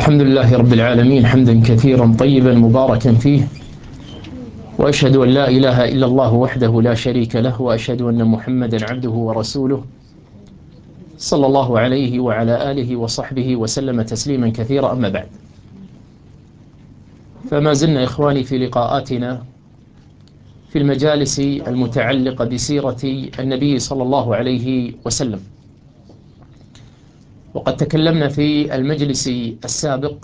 الحمد لله رب العالمين حمدا كثيرا طيبا مباركا فيه، وأشهد أن لا إله إلا الله وحده لا شريك له، وأشهد أن محمدا عبده ورسوله صلى الله عليه وعلى آله وصحبه وسلم تسليما كثيرا. أما بعد، فما زلنا إخواني في لقاءاتنا في المجالس المتعلقة بسيرة النبي صلى الله عليه وسلم، وقد تكلمنا في المجلس السابق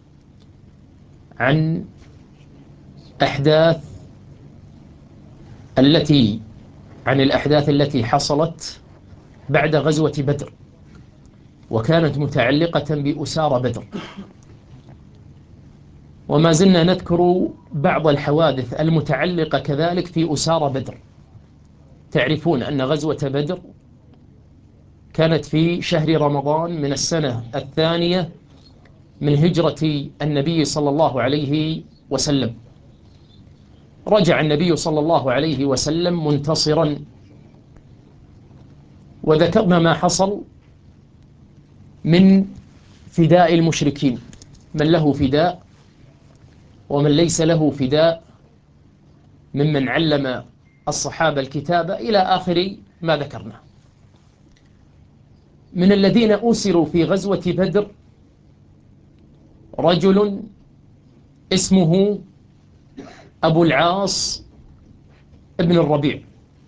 عن الأحداث التي حصلت بعد غزوة بدر، وكانت متعلقة بأسار بدر. وما زلنا نذكر بعض الحوادث المتعلقة كذلك في أسار بدر. تعرفون أن غزوة بدر كانت في شهر رمضان من السنة الثانية من هجرة النبي صلى الله عليه وسلم. رجع النبي صلى الله عليه وسلم منتصرا، وذكرنا ما حصل من فداء المشركين، من له فداء ومن ليس له فداء، ممن علم الصحابة الكتابة، إلى آخر ما ذكرنا. من الذين أسروا في غزوة بدر رجل اسمه أبو العاص ابن الربيع.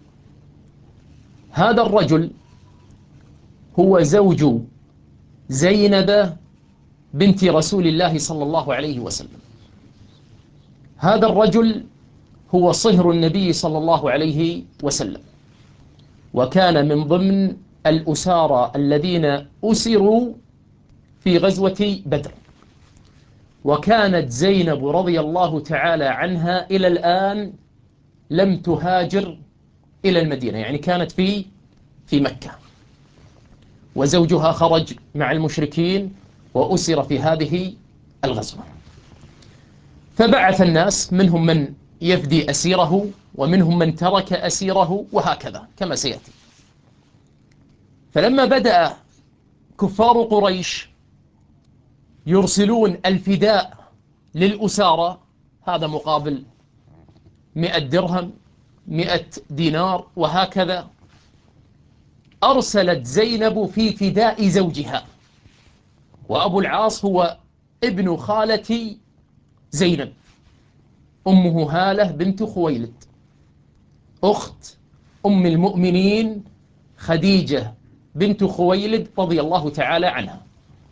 هذا الرجل هو زوج زينب بنت رسول الله صلى الله عليه وسلم. هذا الرجل هو صهر النبي صلى الله عليه وسلم، وكان من ضمن الأسارى الذين أسروا في غزوة بدر. وكانت زينب رضي الله تعالى عنها إلى الآن لم تهاجر إلى المدينة، يعني كانت في مكة، وزوجها خرج مع المشركين وأسر في هذه الغزوة. فبعث الناس، منهم من يفدي أسيره ومنهم من ترك أسيره، وهكذا كما سيأتي. فلما بدأ كفار قريش يرسلون الفداء للأسارى، هذا مقابل 100 درهم 100 دينار وهكذا، أرسلت زينب في فداء زوجها. وأبو العاص هو ابن خالة زينب، أمه هالة بنت خويلد، أخت أم المؤمنين خديجة بنت خويلد رضي الله تعالى عنها.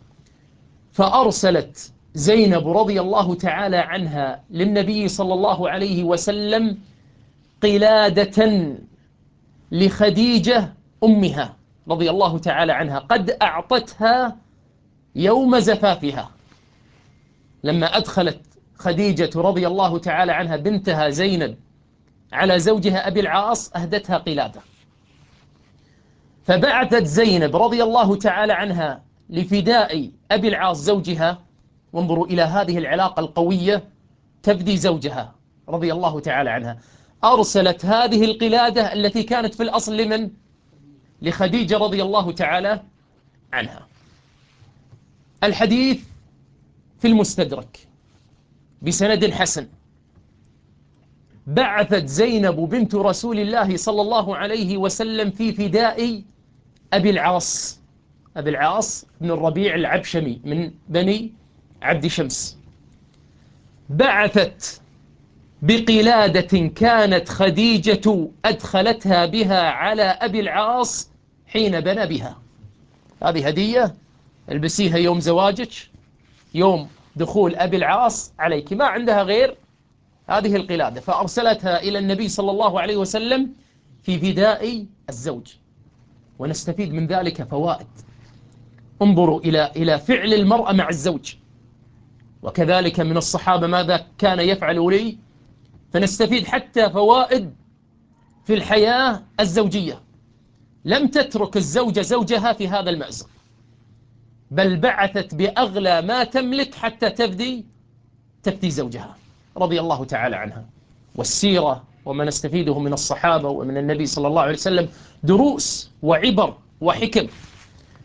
فأرسلت زينب رضي الله تعالى عنها للنبي صلى الله عليه وسلم قلادة لخديجة أمها رضي الله تعالى عنها، قد أعطتها يوم زفافها. لما أدخلت خديجة رضي الله تعالى عنها بنتها زينب على زوجها أبي العاص أهدتها قلادة. فبعثت زينب رضي الله تعالى عنها لفداء أبي العاص زوجها. وانظروا إلى هذه العلاقة القوية، تفدي زوجها رضي الله تعالى عنها. أرسلت هذه القلادة التي كانت في الأصل لمن؟ لخديجة رضي الله تعالى عنها. الحديث في المستدرك بسند حسن. بعثت زينب بنت رسول الله صلى الله عليه وسلم في فداء أبي العاص. أبي العاص بن الربيع العبشمي من بني عبد شمس. بعثت بقلادة كانت خديجة أدخلتها بها على أبي العاص حين بنى بها. هذه هدية البسيها يوم زواجك، يوم دخول أبي العاص عليك، ما عندها غير هذه القلادة. فأرسلتها إلى النبي صلى الله عليه وسلم في فداء الزوج. ونستفيد من ذلك فوائد. انظروا إلى فعل المرأة مع الزوج، وكذلك من الصحابة ماذا كان يفعل لي، فنستفيد حتى فوائد في الحياة الزوجية. لم تترك الزوجة زوجها في هذا المأزق، بل بعثت بأغلى ما تملك حتى تفدي زوجها رضي الله تعالى عنها. والسيرة وما نستفيده من الصحابة ومن النبي صلى الله عليه وسلم دروس وعبر وحكم.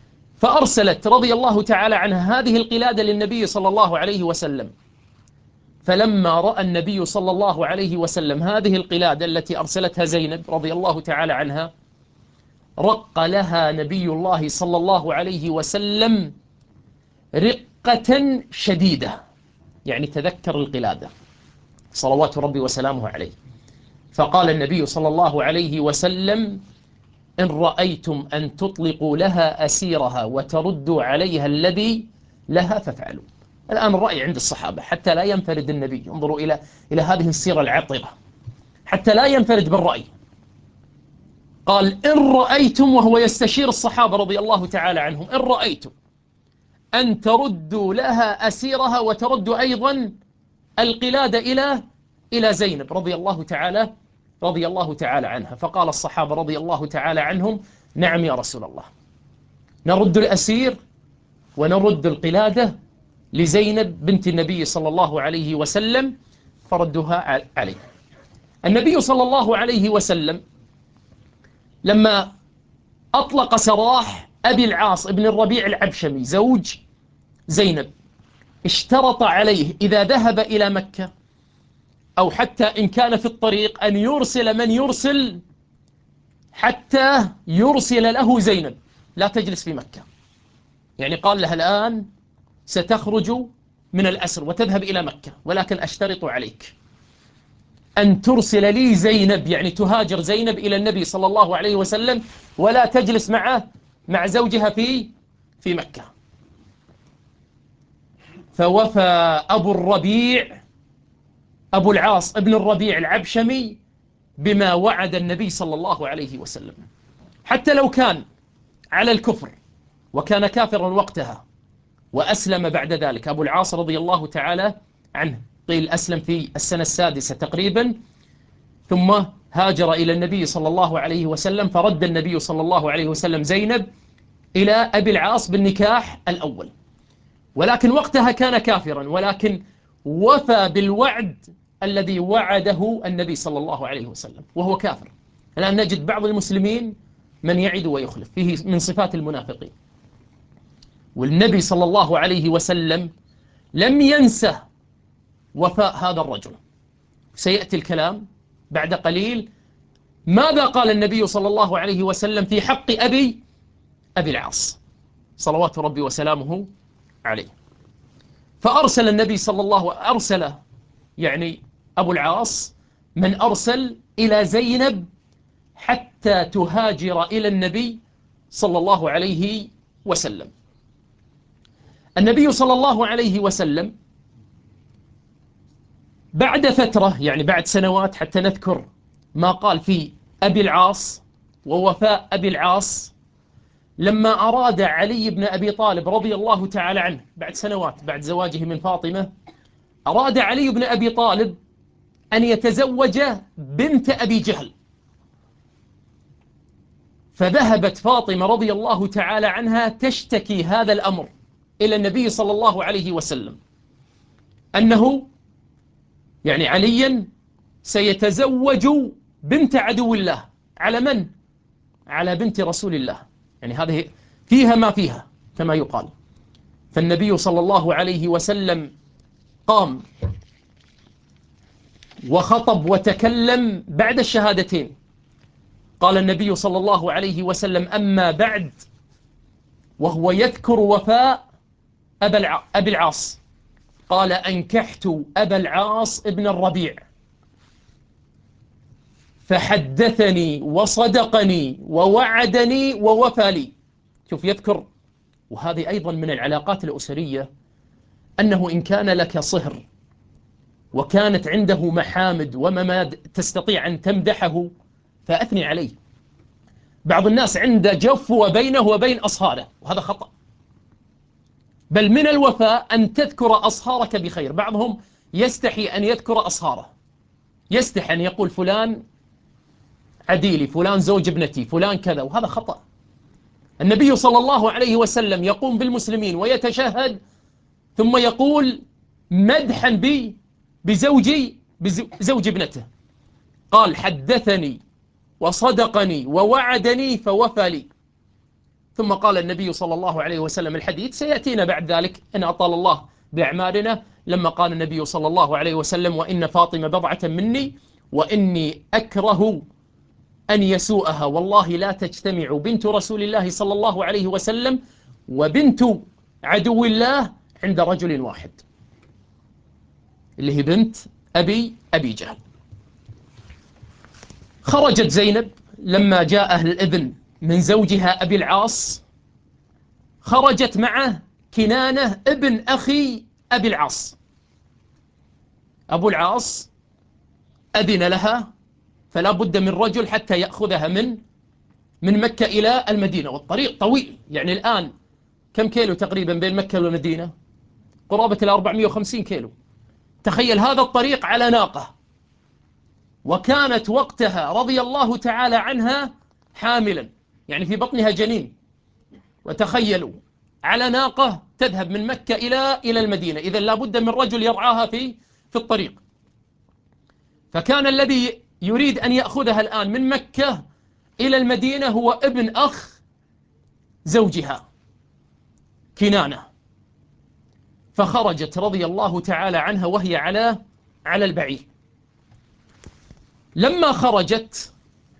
فأرسلت رضي الله تعالى عنها هذه القلادة للنبي صلى الله عليه وسلم. فلما رأى النبي صلى الله عليه وسلم هذه القلادة التي أرسلتها زينب رضي الله تعالى عنها، رق لها نبي الله صلى الله عليه وسلم رقة شديدة، يعني تذكر القلادة صلوات ربي وسلامه عليه. فقال النبي صلى الله عليه وسلم: إن رأيتم أن تطلقوا لها أسيرها وتردوا عليها الذي لها فافعلوا. الآن الرأي عند الصحابة حتى لا ينفرد النبي، انظروا إلى هذه السيرة العطرة، حتى لا ينفرد بالرأي. قال: إن رأيتم، وهو يستشير الصحابة رضي الله تعالى عنهم، إن رأيتم أن تردوا لها أسيرها وتردوا أيضا القلادة إلى زينب رضي الله تعالى عنها. فقال الصحابة رضي الله تعالى عنهم: نعم يا رسول الله، نرد الأسير ونرد القلادة لزينب بنت النبي صلى الله عليه وسلم. فردها عليه. النبي صلى الله عليه وسلم لما أطلق سراح أبي العاص ابن الربيع العبشمي زوج زينب، اشترط عليه إذا ذهب إلى مكة أو حتى إن كان في الطريق أن يرسل من يرسل حتى يرسل له زينب، لا تجلس في مكة. يعني قال لها: الآن ستخرج من الأسر وتذهب إلى مكة، ولكن أشترط عليك أن ترسل لي زينب، يعني تهاجر زينب إلى النبي صلى الله عليه وسلم ولا تجلس مع زوجها في مكة. فوفى أبو العاص ابن الربيع العبشمي بما وعد النبي صلى الله عليه وسلم، حتى لو كان على الكفر، وكان كافرا وقتها وأسلم بعد ذلك. أبو العاص رضي الله تعالى عنه قيل أسلم في السنة السادسة تقريبا، ثم هاجر إلى النبي صلى الله عليه وسلم، فرد النبي صلى الله عليه وسلم زينب إلى أبي العاص بالنكاح الأول، ولكن وقتها كان كافرا، ولكن وفى بالوعد الذي وعده النبي صلى الله عليه وسلم وهو كافر. الآن نجد بعض المسلمين من يعد ويخلف، فيه من صفات المنافقين. والنبي صلى الله عليه وسلم لم ينسى وفاء هذا الرجل. سيأتي الكلام بعد قليل ماذا قال النبي صلى الله عليه وسلم في حق أبي العاص صلوات ربي وسلامه عليه. فأرسل النبي أرسل يعني أبو العاص من أرسل إلى زينب حتى تهاجر إلى النبي صلى الله عليه وسلم. النبي صلى الله عليه وسلم بعد فترة، يعني بعد سنوات، حتى نذكر ما قال في أبي العاص ووفاء أبي العاص، لما أراد علي بن أبي طالب رضي الله تعالى عنه بعد سنوات بعد زواجه من فاطمة، أراد علي بن أبي طالب أن يتزوج بنت أبي جهل. فذهبت فاطمة رضي الله تعالى عنها تشتكي هذا الأمر إلى النبي صلى الله عليه وسلم، أنه يعني عليا سيتزوج بنت عدو الله على من؟ على بنت رسول الله، يعني هذه فيها ما فيها كما يقال. فالنبي صلى الله عليه وسلم قام وخطب وتكلم بعد الشهادتين. قال النبي صلى الله عليه وسلم: أما بعد، وهو يذكر وفاء أبي العاص، قال: أنكحت أبا العاص ابن الربيع فحدثني وصدقني ووعدني ووفى لي. شوف يذكر. وهذه أيضا من العلاقات الأسرية، أنه إن كان لك صهر وكانت عنده محامد ومماد تستطيع أن تمدحه فأثني عليه. بعض الناس عنده جفوة بينه وبين أصهاره، وهذا خطأ. بل من الوفاء أن تذكر أصهارك بخير. بعضهم يستحي أن يذكر أصهاره، يستحي أن يقول فلان عديلي، فلان زوج ابنتي، فلان كذا، وهذا خطأ. النبي صلى الله عليه وسلم يقوم بالمسلمين ويتشهد ثم يقول مدحا بزوج ابنته، قال: حدثني وصدقني ووعدني فوفى لي. ثم قال النبي صلى الله عليه وسلم الحديث سيأتينا بعد ذلك إن أطال الله بأعمارنا، لما قال النبي صلى الله عليه وسلم: وإن فاطمة بضعة مني وإني أكره أن يسوءها، والله لا تجتمع بنت رسول الله صلى الله عليه وسلم وبنت عدو الله عند رجل واحد، اللي هي بنت أبي جهل. خرجت زينب لما جاء الإذن من زوجها أبي العاص، خرجت معه كنانة ابن أخي أبي العاص. أبو العاص أذن لها، فلا بد من رجل حتى يأخذها من مكة إلى المدينة، والطريق طويل. يعني الآن كم كيلو تقريبا بين مكة والمدينة؟ قرابة 450 كيلو. تخيل هذا الطريق على ناقة، وكانت وقتها رضي الله تعالى عنها حاملا، يعني في بطنها جنين. وتخيلوا على ناقة تذهب من مكة إلى المدينة، إذا لابد من رجل يرعاها في الطريق. فكان الذي يريد أن يأخذها الآن من مكة إلى المدينة هو ابن أخ زوجها كنانة. فخرجت رضي الله تعالى عنها وهي على البعير. لما خرجت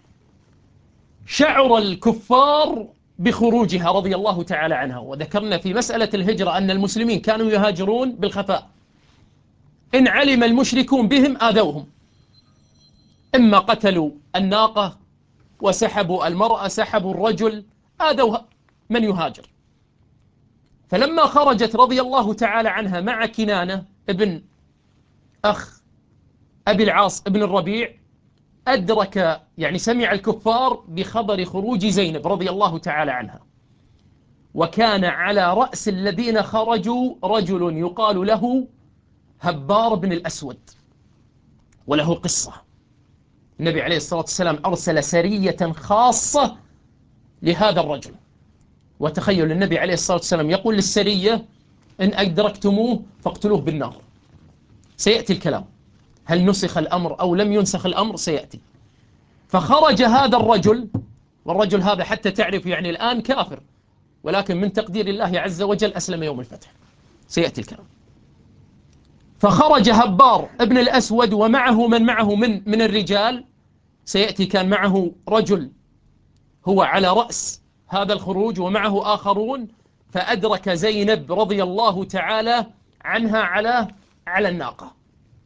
شعر الكفار بخروجها رضي الله تعالى عنها. وذكرنا في مسألة الهجرة أن المسلمين كانوا يهاجرون بالخفاء، إن علم المشركون بهم آذوهم، إما قتلوا الناقة وسحبوا المرأة، سحبوا الرجل، آذوا من يهاجر. فلما خرجت رضي الله تعالى عنها مع كنانة ابن أخ أبي العاص ابن الربيع، أدرك يعني سمع الكفار بخبر خروج زينب رضي الله تعالى عنها. وكان على رأس الذين خرجوا رجل يقال له هبار بن الأسود، وله قصة. النبي عليه الصلاة والسلام أرسل سرية خاصة لهذا الرجل. وتخيل النبي عليه الصلاة والسلام يقول للسرية: إن أدركتموه فاقتلوه بالنار. سيأتي الكلام، هل نسخ الأمر أو لم ينسخ الأمر سيأتي. فخرج هذا الرجل، والرجل هذا حتى تعرف يعني الآن كافر، ولكن من تقدير الله عز وجل أسلم يوم الفتح، سيأتي الكلام. فخرج هبار ابن الأسود ومعه من معه من الرجال، سيأتي كان معه رجل هو على رأس هذا الخروج ومعه آخرون. فأدرك زينب رضي الله تعالى عنها على الناقة،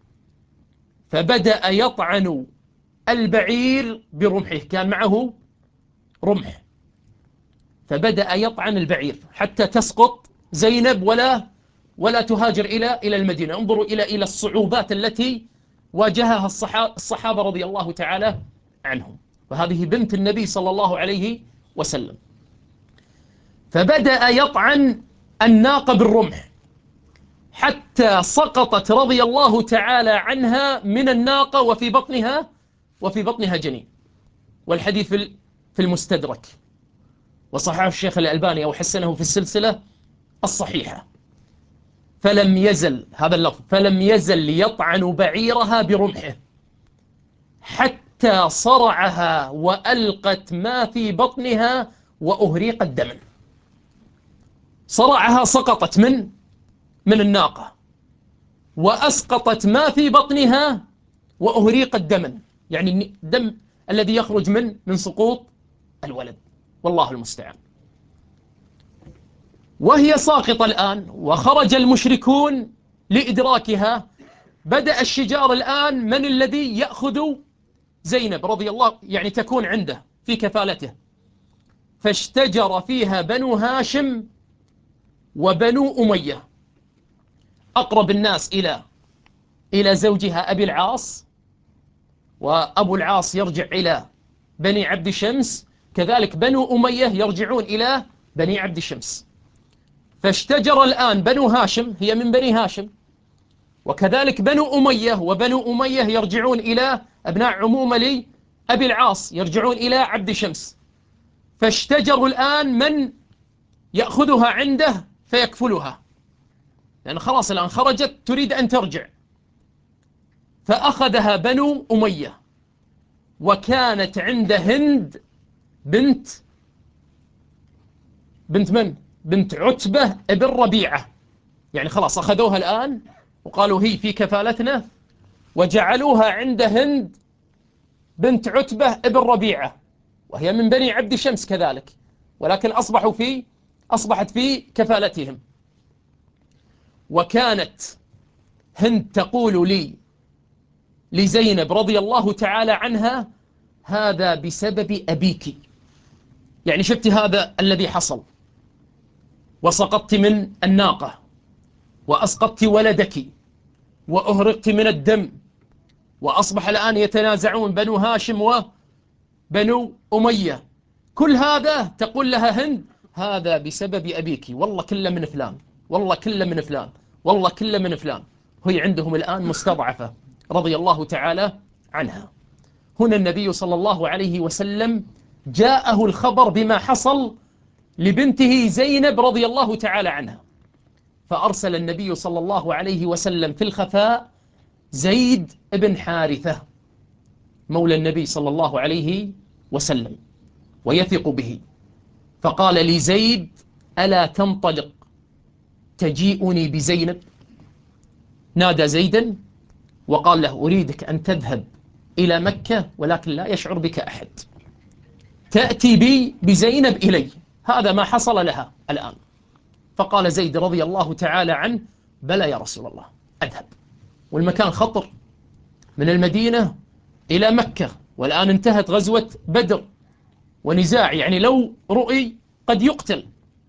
فبدأ يطعن البعير برمحه، كان معه رمح، فبدأ يطعن البعير حتى تسقط زينب ولا تهاجر إلى المدينة. انظروا إلى الصعوبات التي واجهها الصحابة رضي الله تعالى عنهم، وهذه بنت النبي صلى الله عليه وسلم. فبدأ يطعن الناقة بالرمح حتى سقطت رضي الله تعالى عنها من الناقة وفي بطنها جنين. والحديث في المستدرك، وصححه الشيخ الألباني أو حسنه في السلسلة الصحيحة. فلم يزل هذا اللفظ: فلم يزل يطعن بعيرها برمحه حتى صرعها وألقت ما في بطنها وأهريقت دما. صرعها، سقطت من الناقة، وأسقطت ما في بطنها وأهريقت دما، يعني الدم الذي يخرج من سقوط الولد، والله المستعان. وهي ساقطة الآن وخرج المشركون لإدراكها. بدأ الشجار الآن من الذي يأخذ زينب رضي الله، يعني تكون عنده في كفالته. فاشتجر فيها بنو هاشم وبنو أمية، أقرب الناس إلى زوجها أبي العاص، وأبو العاص يرجع إلى بني عبد شمس، كذلك بنو أمية يرجعون إلى بني عبد شمس. فاشتجر الآن بنو هاشم، هي من بني هاشم، وكذلك بنو أمية، وبنو أمية يرجعون إلى أبناء عمومة لي أبي العاص، يرجعون إلى عبد شمس. فاشتجروا الآن من يأخذها عنده فيكفلها، لأن خلاص الآن خرجت تريد أن ترجع. فأخذها بنو أمية، وكانت عند هند بنت بنت من؟ بنت عتبة ابن ربيعة. يعني خلاص أخذوها الآن وقالوا هي في كفالتنا، وجعلوها عند هند بنت عتبة ابن ربيعة، وهي من بني عبد شمس كذلك، ولكن أصبحت في كفالتهم. وكانت هند تقول لي لزينب رضي الله تعالى عنها: هذا بسبب أبيك. يعني شفت هذا الذي حصل، وسقطت من الناقة، وأسقطت ولدك، وأهرقت من الدم، وأصبح الآن يتنازعون بنو هاشم وبنو أمية. كل هذا تقول لها هند: هذا بسبب أبيك، والله كله من فلان، والله كله من فلان، والله كله من فلان. هي عندهم الآن مستضعفة رضي الله تعالى عنها. هنا النبي صلى الله عليه وسلم جاءه الخبر بما حصل لبنته زينب رضي الله تعالى عنها، فأرسل النبي صلى الله عليه وسلم في الخفاء زيد بن حارثة مولى النبي صلى الله عليه وسلم ويثق به، فقال لزيد: ألا تنطلق تجيئني بزينب؟ نادى زيدا وقال له: أريدك أن تذهب إلى مكة ولكن لا يشعر بك أحد، تأتي بي بزينب إلي. هذا ما حصل لها الآن. فقال زيد رضي الله تعالى عنه: بلى يا رسول الله، أذهب. والمكان خطر، من المدينة إلى مكة، والآن انتهت غزوة بدر ونزاع، يعني لو رؤي قد يقتل.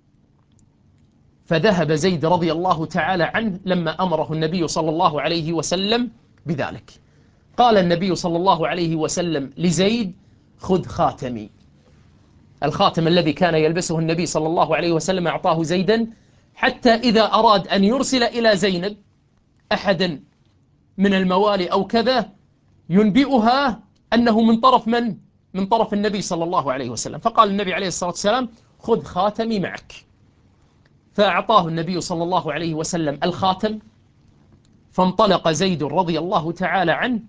فذهب زيد رضي الله تعالى عنه لما أمره النبي صلى الله عليه وسلم بذلك. قال النبي صلى الله عليه وسلم لزيد: خذ خاتمي. الخاتم الذي كان يلبسه النبي صلى الله عليه وسلم أعطاه زيدا، حتى إذا أراد أن يرسل إلى زينب أحدا من الموالي أو كذا ينبئها أنه من طرف من؟ من طرف النبي صلى الله عليه وسلم. فقال النبي عليه الصلاة والسلام: خذ خاتمي معك. فأعطاه النبي صلى الله عليه وسلم الخاتم، فانطلق زيد رضي الله تعالى عنه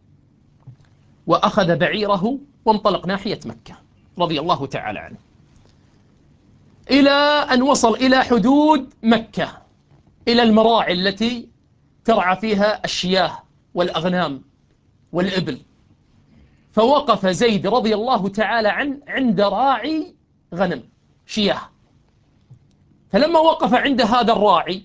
وأخذ بعيره وانطلق ناحية مكة رضي الله تعالى عنه، إلى أن وصل إلى حدود مكة، إلى المراعي التي ترعى فيها الشياه والأغنام والإبل. فوقف زيد رضي الله تعالى عنه عند راعي غنم شياه. فلما وقف عند هذا الراعي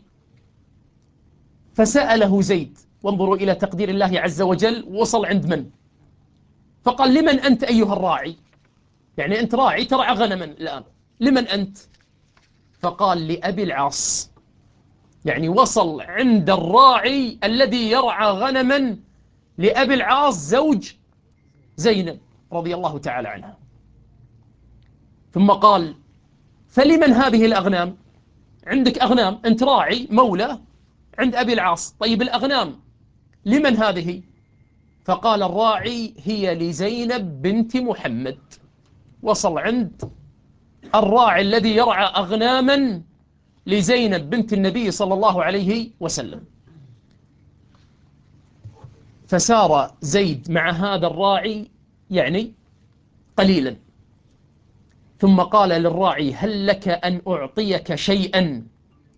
فسأله زيد، وانظروا إلى تقدير الله عز وجل، وصل عند من؟ فقال: لمن أنت أيها الراعي؟ يعني أنت راعي ترعى غنما الآن، لمن أنت؟ فقال: لأبي العاص. يعني وصل عند الراعي الذي يرعى غنما لأبي العاص زوج زينب رضي الله تعالى عنها. ثم قال: فلمن هذه الأغنام؟ عندك أغنام، أنت راعي مولى عند أبي العاص، طيب الأغنام لمن هذه؟ فقال الراعي: هي لزينب بنت محمد. وصل عند الراعي الذي يرعى أغناما لزينب بنت النبي صلى الله عليه وسلم. فسار زيد مع هذا الراعي يعني قليلا، ثم قال للراعي: هل لك أن أعطيك شيئا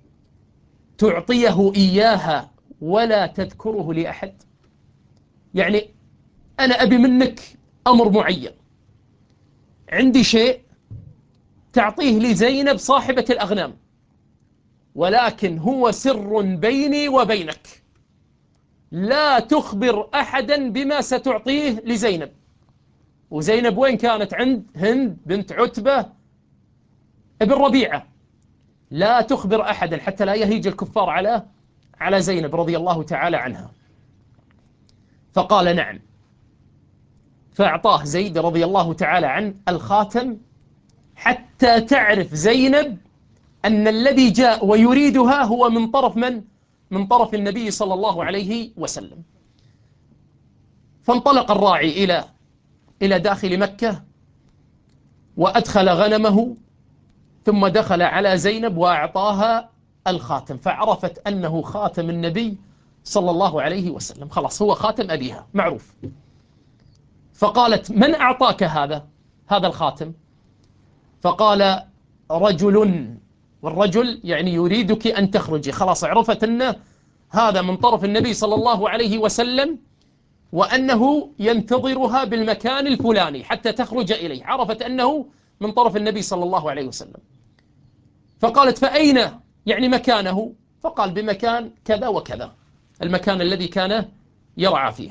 تعطيه إياها ولا تذكره لأحد؟ يعني أنا أبي منك أمر معين، عندي شيء تعطيه لزينب صاحبة الأغنام، ولكن هو سر بيني وبينك، لا تخبر أحدا بما ستعطيه لزينب. وزينب وين كانت؟ عند هند بنت عتبة ابن ربيعة. لا تخبر أحدا حتى لا يهيج الكفار على زينب رضي الله تعالى عنها. فقال: نعم. فأعطاه زيد رضي الله تعالى عنه الخاتم، حتى تعرف زينب أن الذي جاء ويريدها هو من طرف من؟ من طرف النبي صلى الله عليه وسلم. فانطلق الراعي إلى داخل مكة وأدخل غنمه، ثم دخل على زينب وأعطاها الخاتم، فعرفت أنه خاتم النبي صلى الله عليه وسلم، خلاص هو خاتم أبيها معروف. فقالت: من أعطاك هذا الخاتم؟ فقال: رجل، والرجل يعني يريدك أن تخرجي، خلاص عرفت أنه هذا من طرف النبي صلى الله عليه وسلم، وأنه ينتظرها بالمكان الفلاني حتى تخرج إليه، عرفت أنه من طرف النبي صلى الله عليه وسلم. فقالت فأين يعني مكانه؟ فقال بمكان كذا وكذا، المكان الذي كان يرعى فيه.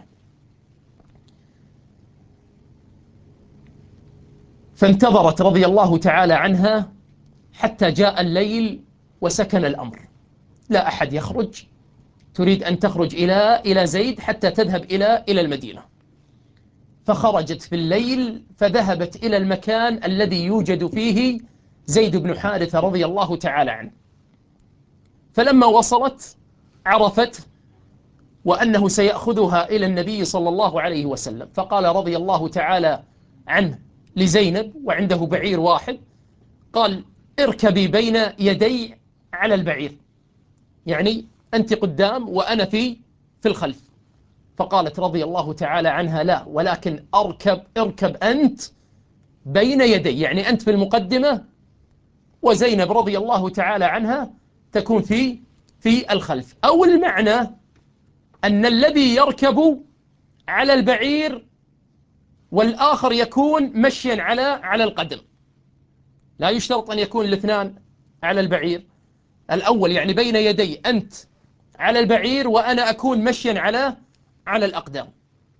فانتظرت رضي الله تعالى عنها حتى جاء الليل وسكن الأمر، لا أحد يخرج، تريد أن تخرج إلى زيد حتى تذهب إلى المدينة. فخرجت في الليل فذهبت إلى المكان الذي يوجد فيه زيد بن حارثة رضي الله تعالى عنه. فلما وصلت عرفت وأنه سيأخذها إلى النبي صلى الله عليه وسلم، فقال رضي الله تعالى عنه لزينب وعنده بعير واحد، قال اركبي بين يدي على البعير، يعني أنت قدام وأنا في الخلف. فقالت رضي الله تعالى عنها لا، ولكن اركب أنت بين يدي، يعني أنت في المقدمة وزينب رضي الله تعالى عنها تكون في الخلف. أو المعنى أن الذي يركب على البعير والآخر يكون مشيا على القدم، لا يشترط أن يكون الاثنان على البعير. الأول يعني بين يدي أنت على البعير وأنا أكون مشيا على الأقدام.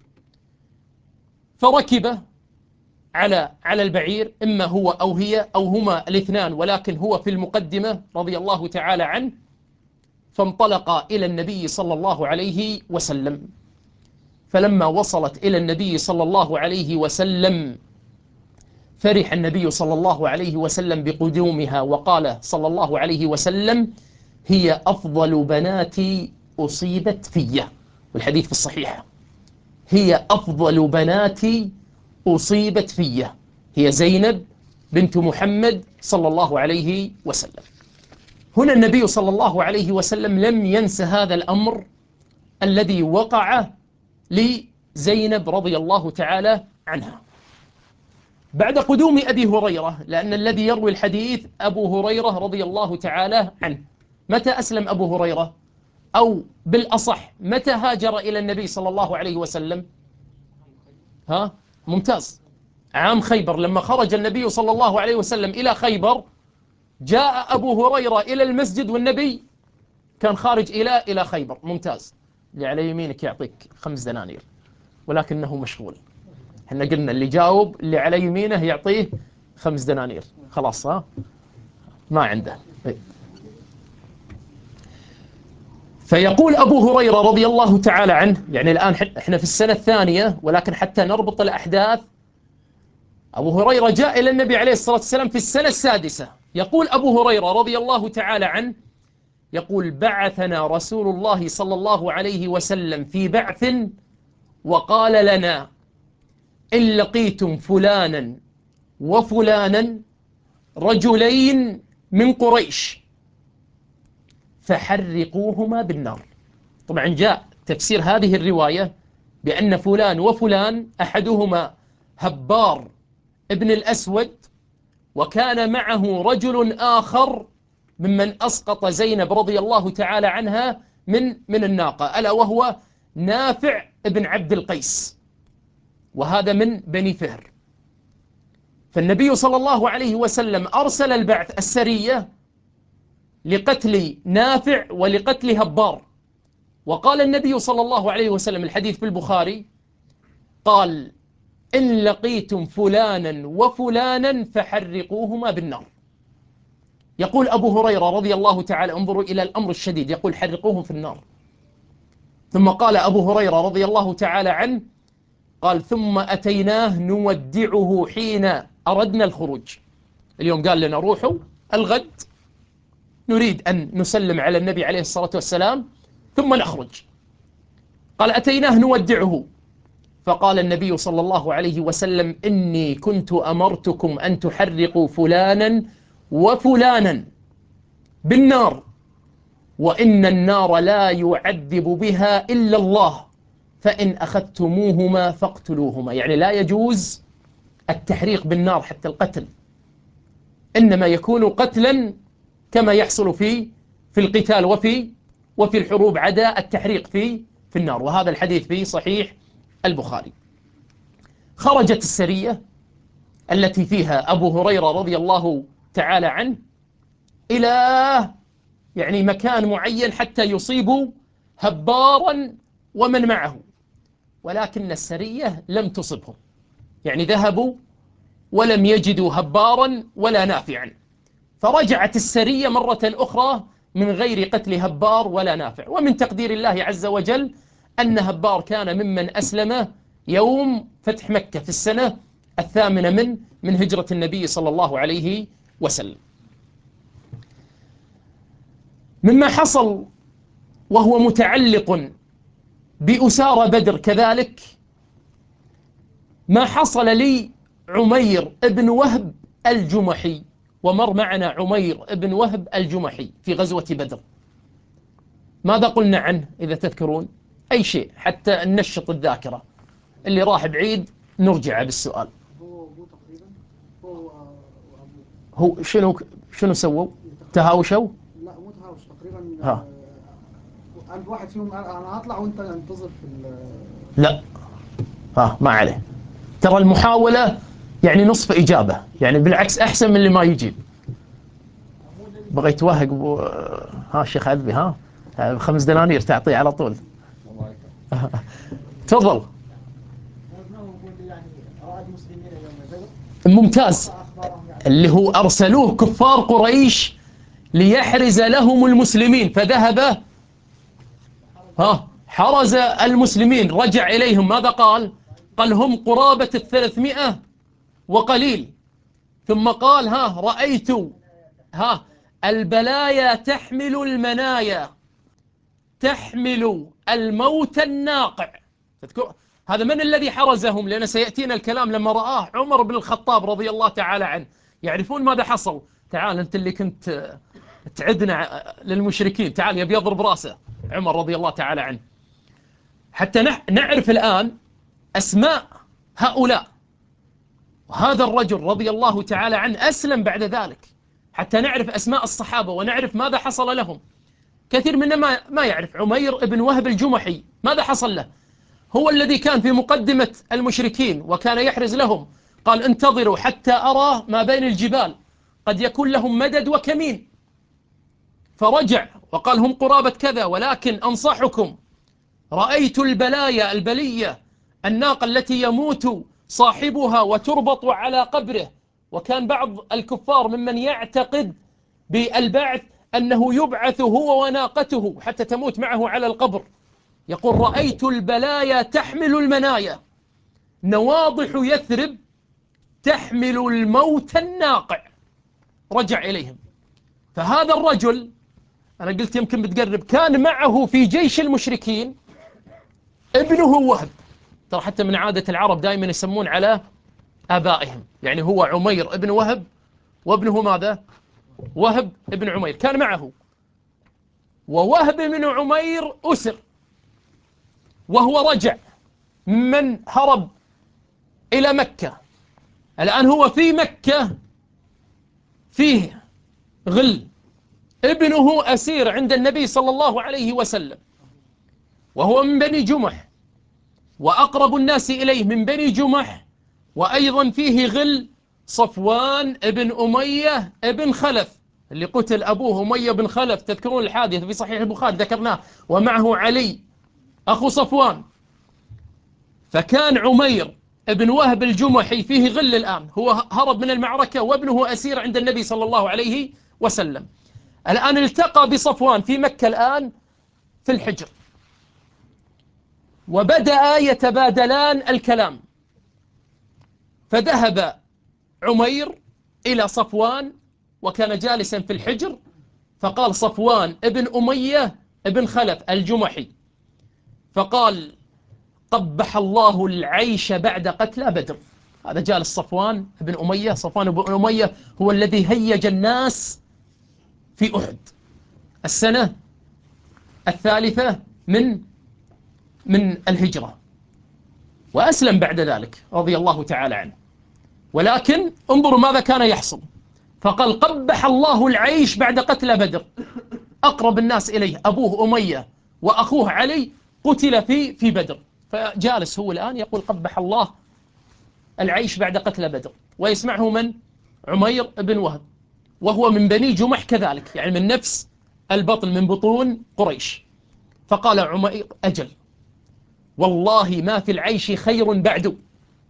فركب على البعير، إما هو أو هي أو هما الاثنان، ولكن هو في المقدمة رضي الله تعالى عنه. فانطلقا إلى النبي صلى الله عليه وسلم. فلما وصلت إلى النبي صلى الله عليه وسلم فرح النبي صلى الله عليه وسلم بقدومها، وقال صلى الله عليه وسلم هي أفضل بناتي أصيبت فيه، والحديث في الصحيحة، هي أفضل بناتي أصيبت فيه، هي زينب بنت محمد صلى الله عليه وسلم. هنا النبي صلى الله عليه وسلم لم ينس هذا الأمر الذي وقع لزينب رضي الله تعالى عنها. بعد قدوم أبي هريرة، لأن الذي يروي الحديث أبو هريرة رضي الله تعالى عنه، متى أسلم أبو هريرة؟ أو بالأصح متى هاجر إلى النبي صلى الله عليه وسلم؟ ممتاز، عام خيبر. لما خرج النبي صلى الله عليه وسلم إلى خيبر جاء أبو هريرة إلى المسجد والنبي كان خارج إلى خيبر. ممتاز، اللي على يمينك يعطيك 5 دنانير، ولكنه مشغول. احنا قلنا اللي جاوب اللي على يمينه يعطيه 5 دنانير، خلاص ما عنده. فيقول أبو هريرة رضي الله تعالى عنه، يعني الآن احنا في السنة الثانية، ولكن حتى نربط الأحداث، أبو هريرة جاء إلى النبي عليه الصلاة والسلام في السنة السادسة. يقول أبو هريرة رضي الله تعالى عنه، يقول بعثنا رسول الله صلى الله عليه وسلم في بعث وقال لنا إن لقيتم فلانا وفلانا رجلين من قريش فحرقوهما بالنار. طبعا جاء تفسير هذه الرواية بأن فلان وفلان أحدهما هبار ابن الأسود، وكان معه رجل آخر ممن أسقط زينب رضي الله تعالى عنها من الناقة، ألا وهو نافع ابن عبد القيس، وهذا من بني فهر. فالنبي صلى الله عليه وسلم أرسل البعث السرية لقتل نافع ولقتل هبار. وقال النبي صلى الله عليه وسلم، الحديث في البخاري، قال إن لقيتم فلانا وفلانا فحرقوهما بالنار. يقول أبو هريرة رضي الله تعالى، انظروا إلى الأمر الشديد، يقول حرقوهم في النار. ثم قال أبو هريرة رضي الله تعالى عنه، قال ثم أتيناه نودعه حين أردنا الخروج. اليوم قال لنا روحوا، الغد نريد أن نسلم على النبي عليه الصلاة والسلام ثم نخرج. قال أتيناه نودعه، فقال النبي صلى الله عليه وسلم إني كنت أمرتكم أن تحرقوا فلانا وفلانا بالنار، وإن النار لا يعذب بها إلا الله، فإن أخذتموهما فاقتلوهما. يعني لا يجوز التحريق بالنار حتى القتل، إنما يكون قتلا كما يحصل في القتال وفي الحروب، عدا التحريق في النار، وهذا الحديث في صحيح البخاري. خرجت السرية التي فيها أبو هريرة رضي الله تعالى عنه إلى يعني مكان معين حتى يصيبوا هبارا ومن معه، ولكن السرية لم تصبهم، يعني ذهبوا ولم يجدوا هبارا ولا نافعا، فرجعت السرية مرة أخرى من غير قتل هبار ولا نافع. ومن تقدير الله عز وجل أن هبار كان ممن أسلم يوم فتح مكة في السنة 8 من هجرة النبي صلى الله عليه وسلم. مما حصل وهو متعلق بأسارى بدر كذلك ما حصل لي عمير ابن وهب الجمحي، ومر معنا عمير ابن وهب الجمحي في غزوة بدر. ماذا قلنا عنه إذا تذكرون؟ أي شيء حتى ننشط الذاكرة، اللي راح بعيد نرجع بالسؤال. هو أبوه تقريبا، هو وأبوه. هو شنو سووا؟ تهاوشوا؟ لا مو تهاوش تقريبا. ها قال واحد فيهم قال أنا هطلع وأنت انتظر في لا، ها ما عليه، ترى المحاولة يعني نصف إجابة، يعني بالعكس أحسن من اللي ما يجيب. بغيت توهق ها شيخ عذبي، ها 5 دنانير تعطيه على طول. تفضل. ممتاز. اللي هو أرسلوه كفار قريش ليحرز لهم المسلمين، فذهب حرز المسلمين، رجع إليهم ماذا قال؟ قال هم قرابة 300 وقليل، ثم قال رأيت البلايا تحمل المنايا، تحمل الموت الناقع. هذا من الذي حرزهم؟ لأن سيأتينا الكلام لما رآه عمر بن الخطاب رضي الله تعالى عنه. يعرفون ماذا حصل؟ تعال أنت اللي كنت تعدنا للمشركين، تعال يبي يضرب راسه عمر رضي الله تعالى عنه، حتى نعرف الآن أسماء هؤلاء. وهذا الرجل رضي الله تعالى عنه أسلم بعد ذلك، حتى نعرف أسماء الصحابة ونعرف ماذا حصل لهم. كثير منا ما يعرف عمير بن وهب الجمحي ماذا حصل له. هو الذي كان في مقدمة المشركين وكان يحرز لهم، قال انتظروا حتى أرى ما بين الجبال، قد يكون لهم مدد وكمين. فرجع وقال هم قرابة كذا، ولكن أنصحكم، رأيت البلايا البلية، الناقة التي يموت صاحبها وتربط على قبره. وكان بعض الكفار ممن يعتقد بالبعث أنه يبعث هو وناقته حتى تموت معه على القبر. يقول رأيت البلايا تحمل المنايا، نواضح يثرب تحمل الموت الناقع. رجع إليهم. فهذا الرجل أنا قلت يمكن بتقرب، كان معه في جيش المشركين ابنه وهب. ترى حتى من عادة العرب دائما يسمون على آبائهم، يعني هو عمير ابن وهب وابنه ماذا؟ وهب ابن عمير كان معه. ووهب بن عمير أسر، وهو رجع من هرب إلى مكة. الآن هو في مكة فيه غل، ابنه أسير عند النبي صلى الله عليه وسلم، وهو من بني جمح، وأقرب الناس إليه من بني جمح، وأيضا فيه غل صفوان ابن أمية ابن خلف اللي قتل أبوه أمية بن خلف. تذكرون الحادث في صحيح البخاري ذكرناه، ومعه علي أخو صفوان. فكان عمير ابن وهب الجمحي فيه غل الآن، هو هرب من المعركة وابنه أسير عند النبي صلى الله عليه وسلم. الآن التقى بصفوان في مكة الآن في الحجر، وبدأ يتبادلان الكلام. فذهب عمير إلى صفوان وكان جالسا في الحجر، فقال صفوان ابن أمية ابن خلف الجمحي، فقال قبح الله العيش بعد قتلى بدر. هذا جالس صفوان ابن أمية. صفوان ابن أمية هو الذي هيج الناس في أحد السنة 3 من الهجرة، وأسلم بعد ذلك رضي الله تعالى عنه. ولكن انظروا ماذا كان يحصل. فقال قبح الله العيش بعد قتل بدر. أقرب الناس إليه أبوه أمية وأخوه علي قتل في بدر، فجالس هو الآن يقول قبح الله العيش بعد قتل بدر. ويسمعه من؟ عمير بن وهب، وهو من بني جمح كذلك، يعني من نفس البطن، من بطون قريش. فقال عمير أجل، والله ما في العيش خير بعد،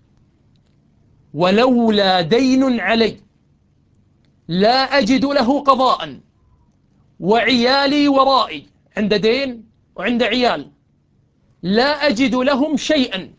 ولولا دين علي لا أجد له قضاء، وعيالي ورائي، عند دين وعند عيال، لا أجد لهم شيئا،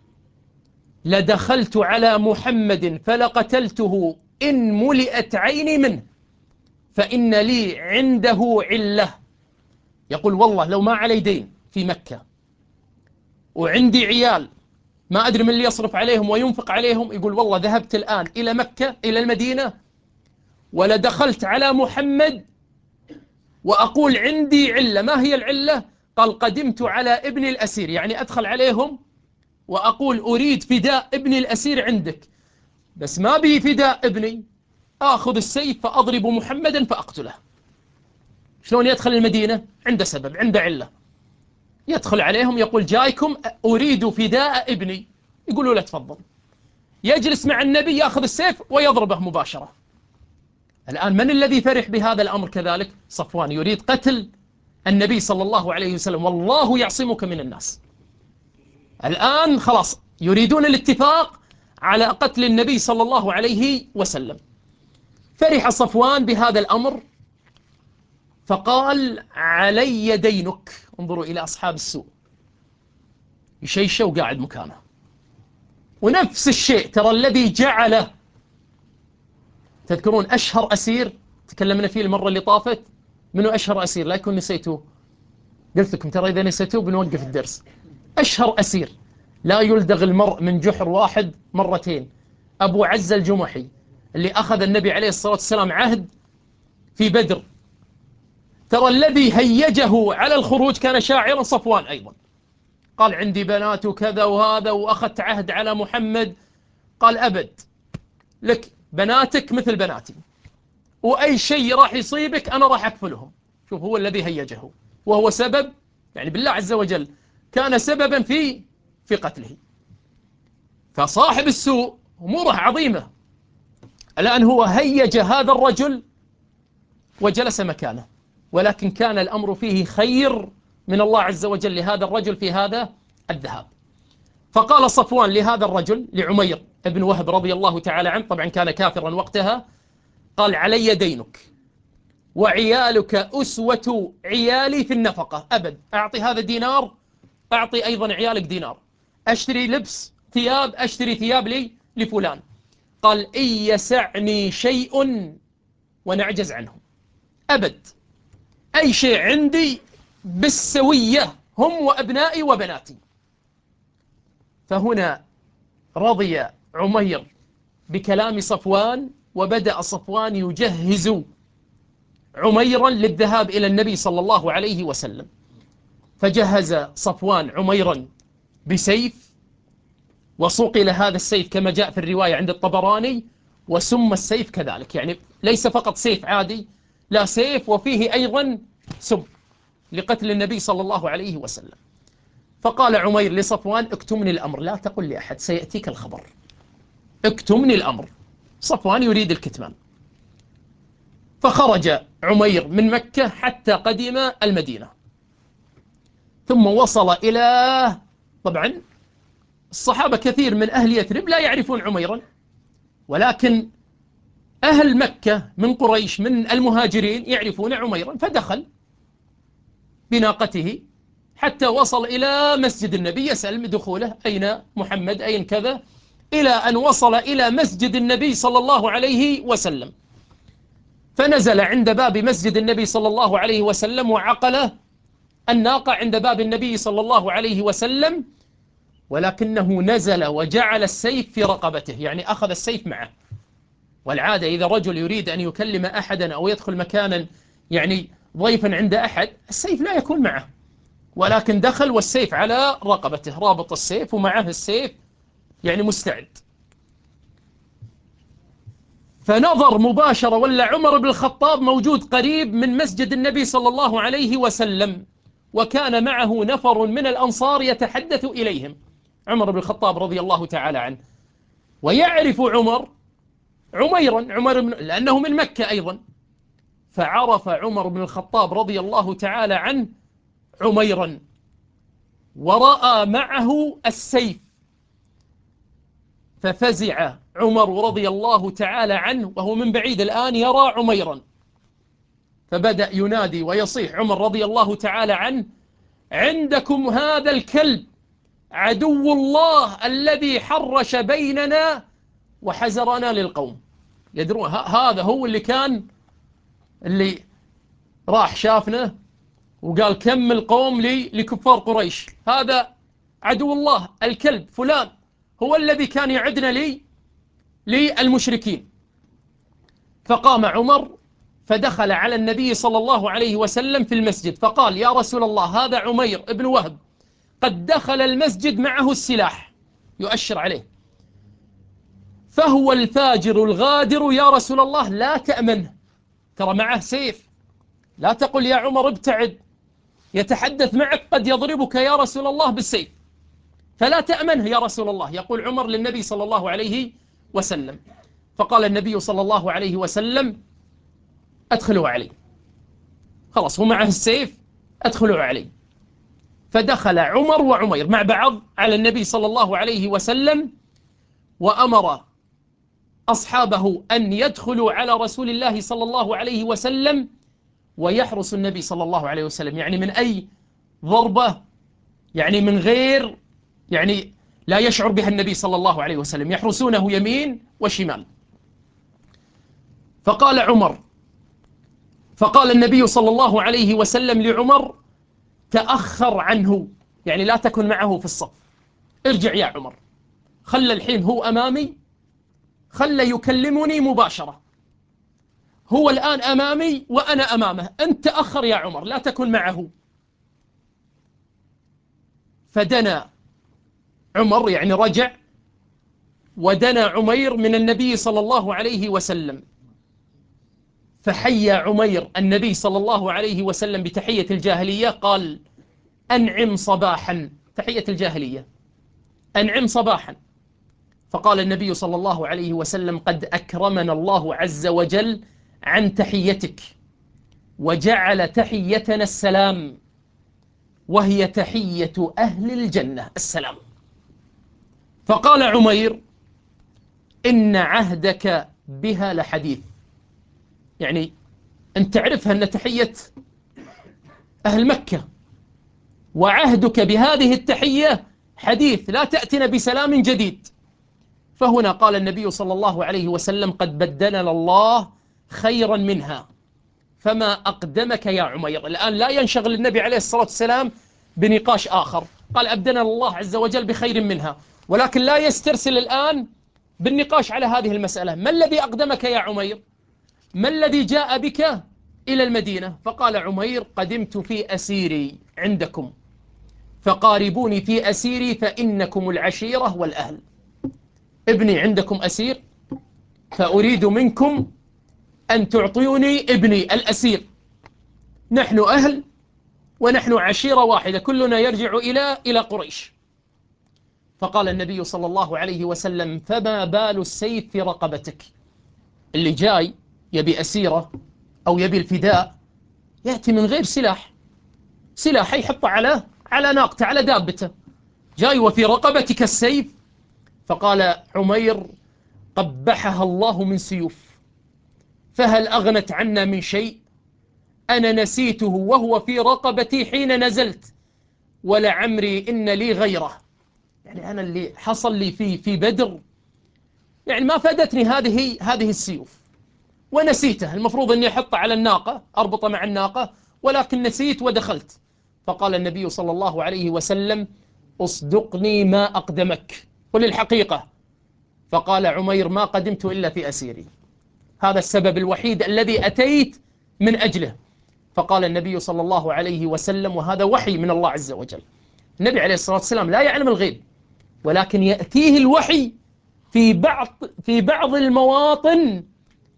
لدخلت على محمد فلقتلته إن ملئت عيني منه، فإن لي عنده علة. يقول والله لو ما علي دين في مكة وعندي عيال ما أدري من اللي يصرف عليهم وينفق عليهم، يقول والله ذهبت الآن إلى مكة إلى المدينة ولدخلت على محمد وأقول عندي علة. ما هي العلة؟ قال قدمت على ابن الأسير، يعني أدخل عليهم وأقول أريد فداء ابن الأسير عندك، بس ما بي فداء ابني، آخذ السيف فأضرب محمدا فأقتله. شلون يدخل المدينة؟ عنده سبب، عنده علة. يدخل عليهم يقول جايكم أريد فداء ابني، يقولوا له تفضل. يجلس مع النبي يأخذ السيف ويضربه مباشرة. الآن من الذي فرح بهذا الأمر كذلك؟ صفوان يريد قتل النبي صلى الله عليه وسلم، والله يعصمك من الناس. الآن خلاص يريدون الاتفاق على قتل النبي صلى الله عليه وسلم. فرح صفوان بهذا الأمر فقال علي دينك. انظروا إلى أصحاب السوء، يشيشه وقاعد مكانه. ونفس الشيء ترى الذي جعله، تذكرون أشهر أسير تكلمنا فيه المرة اللي طافت؟ منو أشهر أسير؟ لا يكون نسيتوه، قلت لكم ترى إذا نسيتوه بنوقف الدرس. أشهر أسير لا يلدغ المرء من جحر واحد مرتين، أبو عزة الجمحي، اللي أخذ النبي عليه الصلاة والسلام عهد في بدر. ترى الذي هيجه على الخروج كان شاعرا صفوان أيضا. قال عندي بنات وكذا وهذا وأخذت عهد على محمد. قال أبد، لك بناتك مثل بناتي، وأي شيء راح يصيبك أنا راح أكفلهم. شوف هو الذي هيجه، وهو سبب، يعني بالله عز وجل كان سببا في قتله. فصاحب السوء أموره عظيمة. الآن هو هيج هذا الرجل وجلس مكانه، ولكن كان الأمر فيه خير من الله عز وجل لهذا الرجل في هذا الذهاب. فقال صفوان لهذا الرجل، لعمير بن وهب رضي الله تعالى عنه، طبعا كان كافرا وقتها، قال علي دينك وعيالك أسوة عيالي في النفقة، أبد أعطي هذا دينار، أعطي أيضا عيالك دينار، أشتري لبس ثياب، أشتري ثياب لي لفلان. قال إن يسعني شيء ونعجز عنه، أبد أي شيء عندي بالسوية، هم وأبنائي وبناتي. فهنا رضي عمير بكلام صفوان، وبدأ صفوان يجهز عميرا للذهاب إلى النبي صلى الله عليه وسلم. فجهز صفوان عميرا بسيف، وصقل هذا السيف كما جاء في الرواية عند الطبراني، وسم السيف كذلك، يعني ليس فقط سيف عادي، لا سيف وفيه أيضا سم لقتل النبي صلى الله عليه وسلم. فقال عمير لصفوان اكتمني الأمر، لا تقل لأحد، سيأتيك الخبر، اكتمني الأمر. صفوان يريد الكتمان. فخرج عمير من مكة حتى قدم المدينة، ثم وصل إلى، طبعا الصحابة كثير من أهل يثرب لا يعرفون عميرا، ولكن أهل مكة من قريش من المهاجرين يعرفون عميرا. فدخل بناقته حتى وصل إلى مسجد النبي، يسأل دخوله أين محمد أين كذا، إلى أن وصل إلى مسجد النبي صلى الله عليه وسلم. فنزل عند باب مسجد النبي صلى الله عليه وسلم وعقل الناقة عند باب النبي صلى الله عليه وسلم، ولكنه نزل وجعل السيف في رقبته، يعني أخذ السيف معه. والعادة إذا رجل يريد أن يكلم أحدا أو يدخل مكانا يعني ضيفا عند أحد، السيف لا يكون معه، ولكن دخل والسيف على رقبته، رابط السيف ومعه السيف يعني مستعد. فنظر مباشرة، ولا عمر بن الخطاب موجود قريب من مسجد النبي صلى الله عليه وسلم، وكان معه نفر من الأنصار يتحدث إليهم، عمر بن الخطاب رضي الله تعالى عنه، ويعرف عميرا لأنه من مكة أيضا. فعرف عمر بن الخطاب رضي الله تعالى عنه عميرا، ورأى معه السيف، ففزع عمر رضي الله تعالى عنه، وهو من بعيد الآن يرى عميرا، فبدأ ينادي ويصيح عمر رضي الله تعالى عنه: عندكم هذا الكلب عدو الله الذي حرش بيننا وحزرنا للقوم. يدرون هذا هو اللي راح شافنا وقال كم القوم لكفار قريش، هذا عدو الله الكلب فلان هو الذي كان يعدنا للمشركين. فقام عمر فدخل على النبي صلى الله عليه وسلم في المسجد، فقال: يا رسول الله، هذا عمير ابن وهب قد دخل المسجد معه السلاح، يؤشر عليه، فهو الفاجر الغادر يا رسول الله، لا تأمنه، ترى معه سيف، لا تقل يا عمر ابتعد، يتحدث معك قد يضربك يا رسول الله بالسيف، فلا تأمنه يا رسول الله. يقول عمر للنبي صلى الله عليه وسلم. فقال النبي صلى الله عليه وسلم: أدخلوا عليه، خلاص هو معه السيف، أدخلوا عليه. فدخل عمر وعمير مع بعض على النبي صلى الله عليه وسلم، وأمر أصحابه أن يدخلوا على رسول الله صلى الله عليه وسلم ويحرس النبي صلى الله عليه وسلم، يعني من أي ضربة، يعني من غير، يعني لا يشعر بها النبي صلى الله عليه وسلم، يحرسونه يمين وشمال. فقال النبي صلى الله عليه وسلم لعمر: تأخر عنه، يعني لا تكن معه في الصف، ارجع يا عمر، خلى الحين هو أمامي، خلى يكلمني مباشرة، هو الآن أمامي وأنا أمامه، أنت تأخر يا عمر، لا تكن معه. فدنا عمر، يعني رجع، ودنا عمير من النبي صلى الله عليه وسلم، فحيا عمير النبي صلى الله عليه وسلم بتحية الجاهلية، قال: أنعم صباحا، تحية الجاهلية، أنعم صباحا. فقال النبي صلى الله عليه وسلم: قد أكرمنا الله عز وجل عن تحيتك، وجعل تحيتنا السلام، وهي تحية أهل الجنة، السلام. فقال عمير: إن عهدك بها لحديث، يعني أنت تعرفها أن تحية أهل مكة، وعهدك بهذه التحية حديث، لا تأتنا بسلام جديد. فهنا قال النبي صلى الله عليه وسلم: قد بدلنا الله خيرا منها، فما أقدمك يا عمير. الآن لا ينشغل النبي عليه الصلاة والسلام بنقاش آخر، قال: أبدلنا الله عز وجل بخير منها، ولكن لا يسترسل الآن بالنقاش على هذه المسألة. ما الذي أقدمك يا عمير؟ ما الذي جاء بك إلى المدينة؟ فقال عمير: قدمت في أسيري عندكم، فقاربوني في أسيري فإنكم العشيرة والأهل. ابني عندكم أسير، فأريد منكم أن تعطوني ابني الأسير، نحن أهل ونحن عشيرة واحدة، كلنا يرجع إلى قريش. فقال النبي صلى الله عليه وسلم: فما بال السيف في رقبتك؟ اللي جاي يبي أسيرة أو يبي الفداء يأتي من غير سلاح يحطه على ناقته، على دابته، جاي وفي رقبتك السيف. فقال عمير: قبحها الله من سيوف، فهل أغنت عنا من شيء؟ أنا نسيته وهو في رقبتي حين نزلت، ولعمري إن لي غيره، يعني أنا اللي حصل لي في بدر يعني ما فادتني هذه السيوف، ونسيته، المفروض أني أحطه على الناقة، أربطه مع الناقة، ولكن نسيت ودخلت. فقال النبي صلى الله عليه وسلم: أصدقني ما أقدمك، قل الحقيقة. فقال عمير: ما قدمت إلا في أسيري، هذا السبب الوحيد الذي أتيت من أجله. فقال النبي صلى الله عليه وسلم، وهذا وحي من الله عز وجل، النبي عليه الصلاة والسلام لا يعلم الغيب، ولكن يأتيه الوحي في بعض المواطن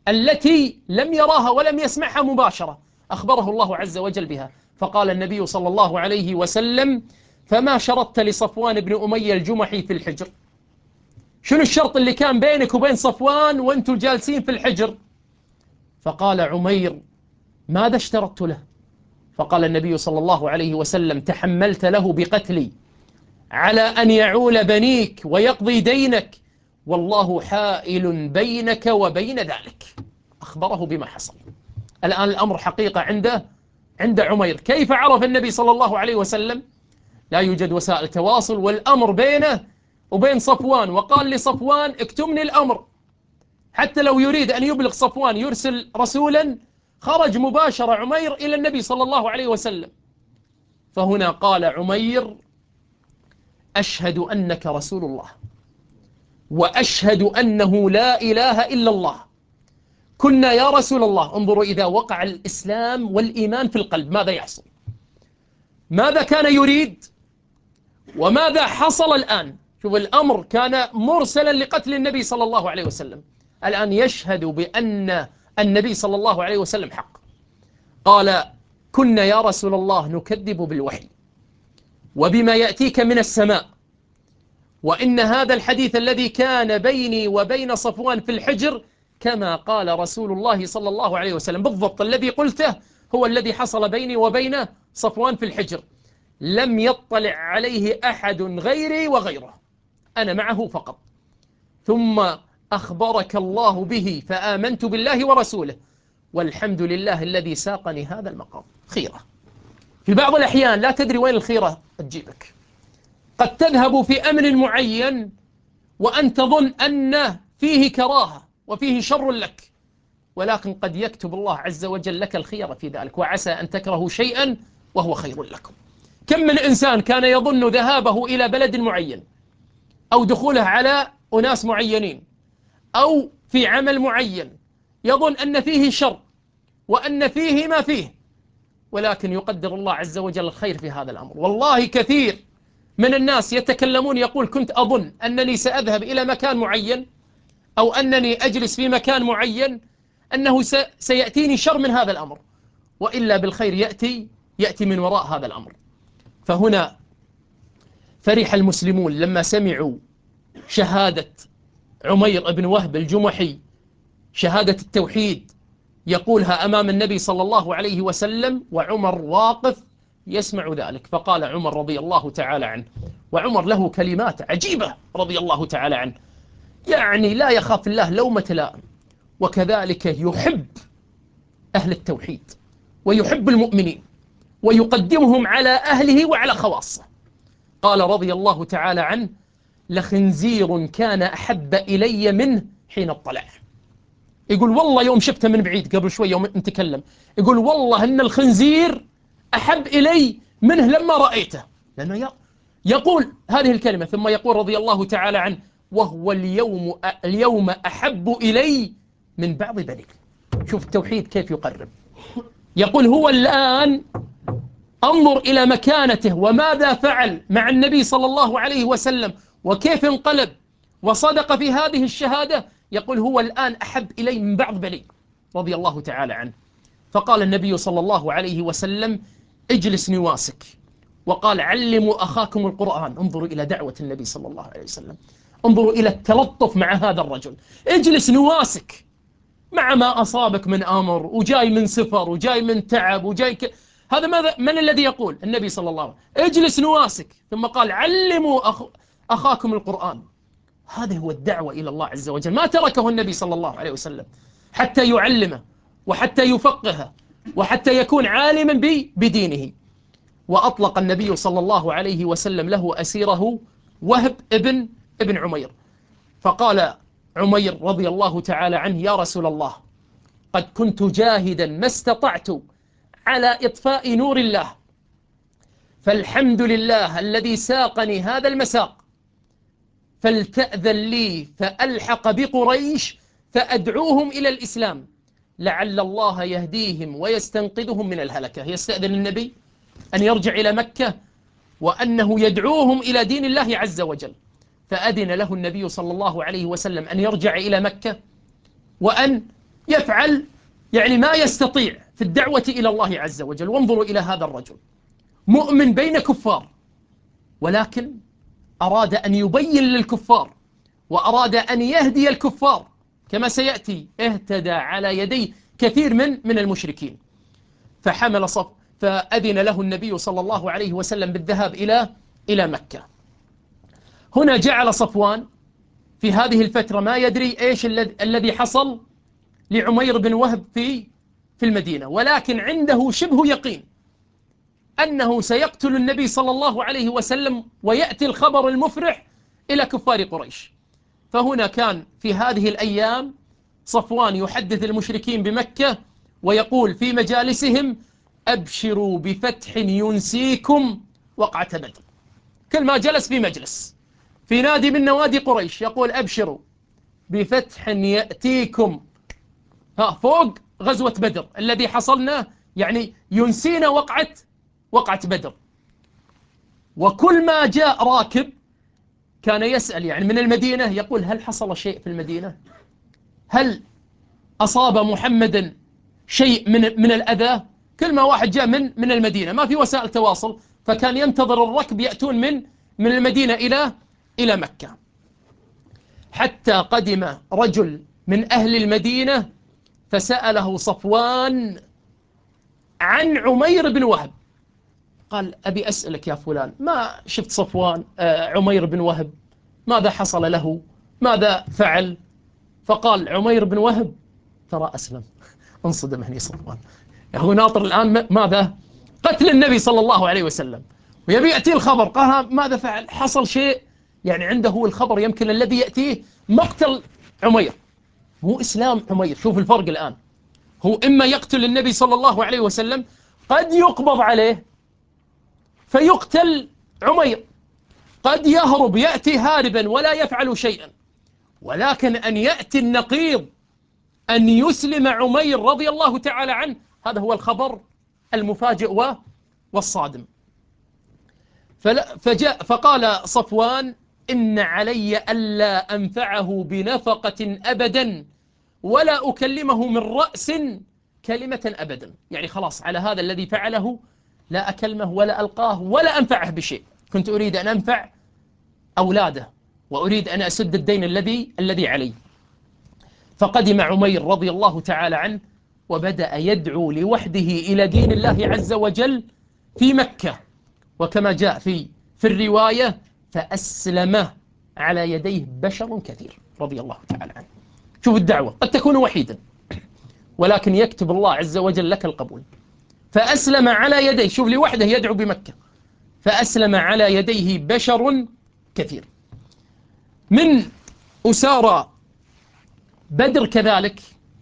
التي لم يراها ولم يسمعها مباشرة، أخبره الله عز وجل بها. فقال النبي صلى الله عليه وسلم: فما شرطت لصفوان بن أمية الجمحي في الحجر؟ شنو الشرط اللي كان بينك وبين صفوان وانتم جالسين في الحجر؟ فقال عمير: ماذا اشترطت له؟ فقال النبي صلى الله عليه وسلم: تحملت له بقتلي على أن يعول بنيك ويقضي دينك، والله حائل بينك وبين ذلك. أخبره بما حصل. الآن الأمر حقيقة عند عمير. كيف عرف النبي صلى الله عليه وسلم؟ لا يوجد وسائل تواصل، والأمر بينه وبين صفوان، وقال لصفوان: اكتمني الأمر. حتى لو يريد أن يبلغ صفوان يرسل رسولا، خرج مباشرة عمير إلى النبي صلى الله عليه وسلم. فهنا قال عمير: أشهد أنك رسول الله، وأشهد أنه لا إله إلا الله. كنا يا رسول الله، انظروا إذا وقع الإسلام والإيمان في القلب ماذا يحصل؟ ماذا كان يريد وماذا حصل الآن؟ شوف، الأمر كان مرسلا لقتل النبي صلى الله عليه وسلم، الآن يشهد بأن النبي صلى الله عليه وسلم حق. قال: كنا يا رسول الله نكذب بالوحي وبما يأتيك من السماء، وإن هذا الحديث الذي كان بيني وبين صفوان في الحجر كما قال رسول الله صلى الله عليه وسلم بالضبط، الذي قلته هو الذي حصل بيني وبين صفوان في الحجر، لم يطلع عليه أحد غيري وغيره، أنا معه فقط. ثم أخبرك الله به فآمنت بالله ورسوله، والحمد لله الذي ساقني هذا المقام. خيرة في بعض الأحيان لا تدري وين الخيرة تجيبك. قد تذهب في أمر معين وأن تظن أن فيه كراهة وفيه شر لك، ولكن قد يكتب الله عز وجل لك الخيرة في ذلك، وعسى أن تكرهوا شيئا وهو خير لكم. كم من إنسان كان يظن ذهابه إلى بلد معين أو دخوله على أناس معينين أو في عمل معين يظن أن فيه شر وأن فيه ما فيه، ولكن يقدر الله عز وجل الخير في هذا الأمر. والله كثير من الناس يتكلمون، يقول: كنت أظن أنني سأذهب إلى مكان معين أو أنني أجلس في مكان معين أنه سيأتيني شر من هذا الأمر، وإلا بالخير يأتي من وراء هذا الأمر. فهنا فرح المسلمون لما سمعوا شهادة عمير بن وهب الجمحي، شهادة التوحيد، يقولها أمام النبي صلى الله عليه وسلم، وعمر واقف يسمع ذلك. فقال عمر رضي الله تعالى عنه، وعمر له كلمات عجيبة رضي الله تعالى عنه، يعني لا يخاف الله لومة لائم، وكذلك يحب أهل التوحيد ويحب المؤمنين ويقدمهم على أهله وعلى خواصه. قال رضي الله تعالى عنه: لخنزير كان أحب إلي منه حين اطلع. يقول والله يوم شفته من بعيد قبل شوي يوم نتكلم، يقول والله أن الخنزير أحب إلي منه لما رأيته، لأنه يقول هذه الكلمة. ثم يقول رضي الله تعالى عنه: وهو اليوم أحب إلي من بعض بني. شوف التوحيد كيف يقرب. يقول هو الآن انظر إلى مكانته وماذا فعل مع النبي صلى الله عليه وسلم وكيف انقلب وصدق في هذه الشهادة. يقول هو الآن أحب إلي من بعض بني رضي الله تعالى عنه. فقال النبي صلى الله عليه وسلم: اجلس نواسك. وقال: علموا أخاكم القرآن. انظروا إلى دعوة النبي صلى الله عليه وسلم، انظروا إلى التلطف مع هذا الرجل. اجلس نواسك مع ما أصابك من أمر، وجاي من سفر وجاي من تعب وجاي هذا ماذا؟ من الذي يقول؟ النبي صلى الله عليه وسلم: اجلس نواسك. ثم قال: علموا أخاكم القرآن. هذا هو الدعوة إلى الله عز وجل. ما تركه النبي صلى الله عليه وسلم حتى يعلمه وحتى يفقهه وحتى يكون عالما بدينه. وأطلق النبي صلى الله عليه وسلم له أسيره وهب ابن عمير. فقال عمير رضي الله تعالى عنه: يا رسول الله، قد كنت جاهدا ما استطعت على إطفاء نور الله، فالحمد لله الذي ساقني هذا المساق، فلتأذن لي فألحق بقريش فأدعوهم إلى الإسلام، لعل الله يهديهم ويستنقذهم من الهلكة. يستأذن النبي أن يرجع إلى مكة وأنه يدعوهم إلى دين الله عز وجل، فأذن له النبي صلى الله عليه وسلم أن يرجع إلى مكة وأن يفعل يعني ما يستطيع في الدعوة إلى الله عز وجل. وانظروا إلى هذا الرجل مؤمن بين كفار، ولكن أراد أن يبين للكفار وأراد أن يهدي الكفار، كما سيأتي اهتدى على يدي كثير من المشركين. فأذن له النبي صلى الله عليه وسلم بالذهاب إلى مكة. هنا جعل صفوان في هذه الفترة ما يدري إيش الذي حصل لعمير بن وهب في المدينة، ولكن عنده شبه يقين أنه سيقتل النبي صلى الله عليه وسلم ويأتي الخبر المفرح إلى كفار قريش. فهنا كان في هذه الأيام صفوان يحدث المشركين بمكة ويقول في مجالسهم: أبشروا بفتح ينسيكم وقعة بدر. كل ما جلس في مجلس في نادي من نوادي قريش يقول: أبشروا بفتح يأتيكم فوق غزوة بدر الذي حصلنا، يعني ينسينا وقعة بدر. وكل ما جاء راكب كان يسأل يعني من المدينة، يقول: هل حصل شيء في المدينة؟ هل أصاب محمدا شيء من الأذى؟ كل ما واحد جاء من المدينة، ما في وسائل تواصل، فكان ينتظر الركب يأتون من المدينة إلى مكة. حتى قدم رجل من أهل المدينة فسأله صفوان عن عمير بن وهب. قال: أبي أسألك يا فلان، ما شفت صفوان عمير بن وهب؟ ماذا حصل له؟ ماذا فعل؟ فقال عمير بن وهب: ترى أسلم. انصدم هني صفوان، هو ناطر الآن ماذا؟ قتل النبي صلى الله عليه وسلم، ويبي يأتي الخبر. قال: ماذا فعل؟ حصل شيء؟ يعني عنده هو الخبر، يمكن الذي يأتيه مقتل عمير، مو إسلام عمير. شوف الفرق الآن، هو إما يقتل النبي صلى الله عليه وسلم، قد يقبض عليه فيقتل عمير، قد يهرب يأتي هاربا ولا يفعل شيئا. ولكن أن يأتي النقيض، أن يسلم عمير رضي الله تعالى عنه، هذا هو الخبر المفاجئ والصادم. فقال صفوان: إن علي ألا أنفعه بنفقة أبدا ولا أكلمه من رأس كلمة أبدا. يعني خلاص على هذا الذي فعله لا أكلمه ولا ألقاه ولا أنفعه بشيء. كنت أريد أن أنفع أولاده وأريد أن أسد الدين الذي علي. فقدم عمير رضي الله تعالى عنه وبدأ يدعو لوحده إلى دين الله عز وجل في مكة. وكما جاء في الرواية: فأسلم على يديه بشر كثير رضي الله تعالى عنه. شوف الدعوة، قد تكون وحيدا ولكن يكتب الله عز وجل لك القبول. فأسلم على يديه، شوف لوحده يدعو بمكة، فأسلم على يديه بشر كثير. من أسارى بدر كذلك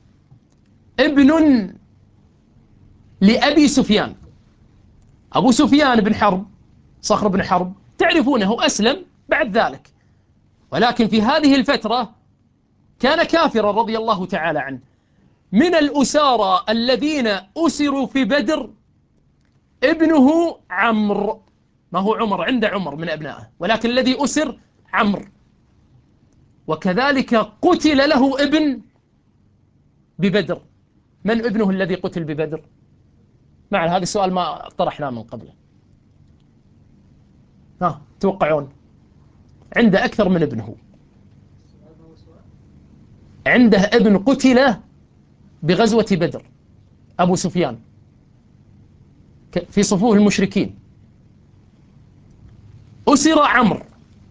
ابن لأبي سفيان، أبو سفيان بن حرب، صخر بن حرب، تعرفونه، أسلم بعد ذلك، ولكن في هذه الفترة كان كافرا رضي الله تعالى عنه. من الأسارى الذين أسروا في بدر ابنه عمرو، ما هو عمر، عنده عمر من أبنائه، ولكن الذي أسر عمرو. وكذلك قتل له ابن ببدر. من ابنه الذي قتل ببدر؟ مع هذا السؤال ما طرحناه من قبل. توقعون؟ عنده أكثر من ابنه، عنده ابن قتل بغزوة بدر، أبو سفيان في صفوف المشركين. أسر عمرو،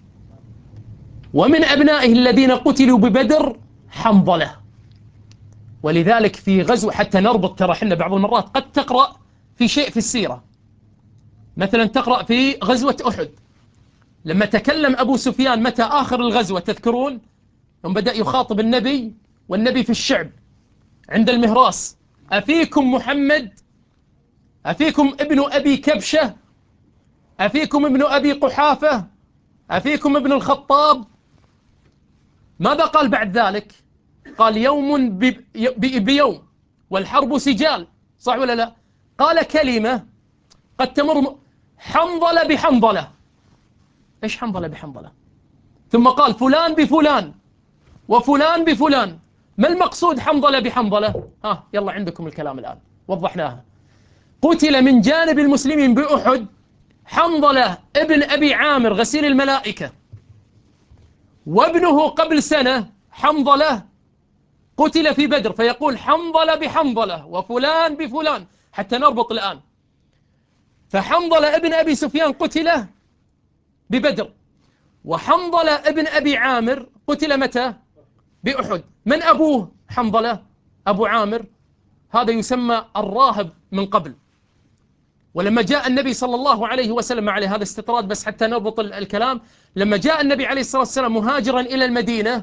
ومن أبنائه الذين قتلوا ببدر حنظلة. ولذلك في غزو، حتى نربط، ترى حنا بعض المرات قد تقرأ في شيء في السيرة، مثلا تقرأ في غزوة أحد لما تكلم أبو سفيان متى آخر الغزوة، تذكرون يوم بدأ يخاطب النبي والنبي في الشعب عند المهراس: أفيكم محمد؟ أفيكم ابن أبي كبشة؟ أفيكم ابن أبي قحافة؟ أفيكم ابن الخطاب؟ ماذا قال بعد ذلك؟ قال: يوم بيوم والحرب سجال، صح ولا لا؟ قال كلمة قد تمر حنظلة بحنظلة. إيش حنظلة بحنظلة؟ ثم قال: فلان بفلان وفلان بفلان ما المقصود حنظلة بحنظلة؟ يلا عندكم الكلام الآن وضحناها. قتل من جانب المسلمين بأحد حنظلة ابن أبي عامر غسيل الملائكة، وابنه قبل سنة حنظلة قتل في بدر، فيقول حنظلة بحنظلة وفلان بفلان حتى نربط الآن. فحنظلة ابن أبي سفيان قتل ببدر، وحنظلة ابن أبي عامر قتل متى؟ بأحد. من أبوه حنظلة؟ أبو عامر هذا يسمى الراهب من قبل. ولما جاء النبي صلى الله عليه وسلم عليه، هذا استطراد بس حتى نربط الكلام، لما جاء النبي عليه الصلاة والسلام مهاجرا إلى المدينة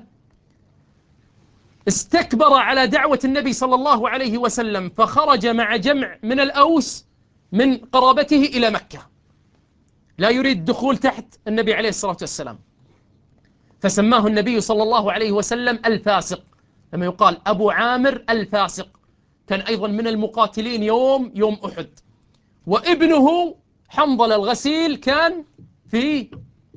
استكبر على دعوة النبي صلى الله عليه وسلم، فخرج مع جمع من الأوس من قرابته إلى مكة، لا يريد الدخول تحت النبي عليه الصلاة والسلام، فسماه النبي صلى الله عليه وسلم الفاسق. لما يقال أبو عامر الفاسق، كان أيضا من المقاتلين يوم أحد. وابنه حنظل الغسيل كان في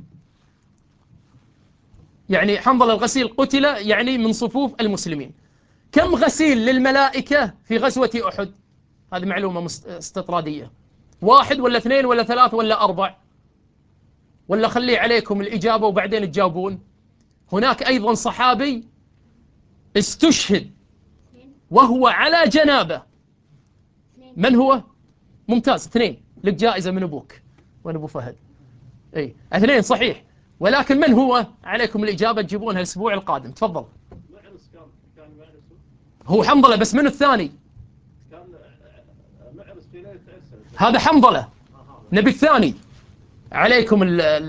حنظل الغسيل قتل من صفوف المسلمين. كم غسيل للملائكة في غزوة أحد؟ هذه معلومة استطرادية. 1 ولا 2 ولا 3 ولا 4؟ ولا خلي عليكم الإجابة وبعدين تجاوبون. هناك أيضا صحابي استشهد وهو على جنابه. من هو؟ ممتاز، 2 لك جائزة من أبوك. وين أبو فهد؟ 2 صحيح، ولكن من هو؟ عليكم الإجابة تجيبونها الأسبوع القادم. تفضل. هو حنظلة، بس من الثاني؟ هذا حنظلة نبي الثاني. عليكم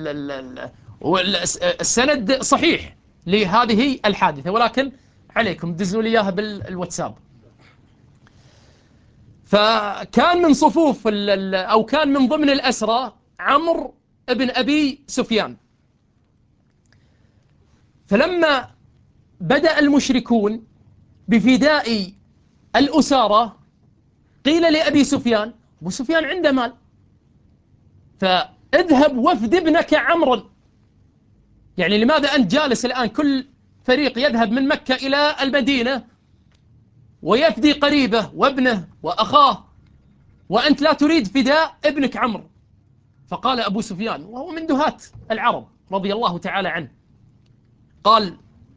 السند صحيح لهذه الحادثة، ولكن عليكم دزوا لي إياها بالواتساب. فكان من صفوف أو كان من ضمن الأسرى عمرو بن أبي سفيان. فلما بدأ المشركون بفداء الأسارى قيل لأبي سفيان، أبو سفيان عنده مال، فاذهب وافد ابنك عمرو. لماذا أنت جالس الآن كل فريق يذهب من مكة إلى المدينة ويفدي قريبه وابنه وأخاه، وأنت لا تريد فداء ابنك عمرو؟ فقال أبو سفيان وهو من دهاة العرب رضي الله تعالى عنه، قال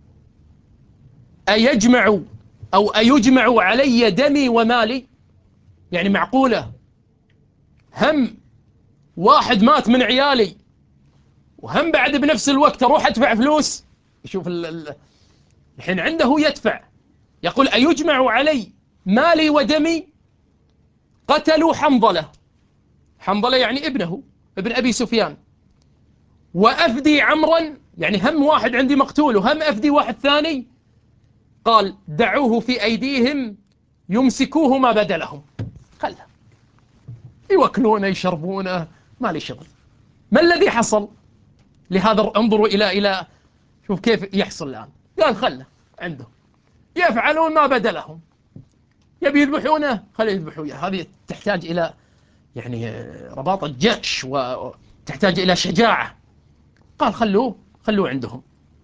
أيجمع علي دمي ومالي؟ معقولة هم واحد مات من عيالي وهم بعد بنفس الوقت أروح أدفع فلوس؟ يشوف الحين عنده يدفع، يقول أيجمع علي مالي ودمي؟ قتلوا حنظلة ابنه ابن أبي سفيان، وأفدي عمرا، هم واحد عندي مقتول وهم أفدي واحد ثاني. قال دعوه في أيديهم يمسكوه ما بدلهم، خله يوكلونه يشربونه، ما لي شغل. ما الذي حصل لهذا؟ انظروا إلى شوف كيف يحصل الآن. قال خله عنده يفعلون ما بدلهم، يبي يذبحونه خليه يذبحوا. هذه تحتاج إلى رباطة جأش وتحتاج إلى شجاعة. قال خلوه عندهم.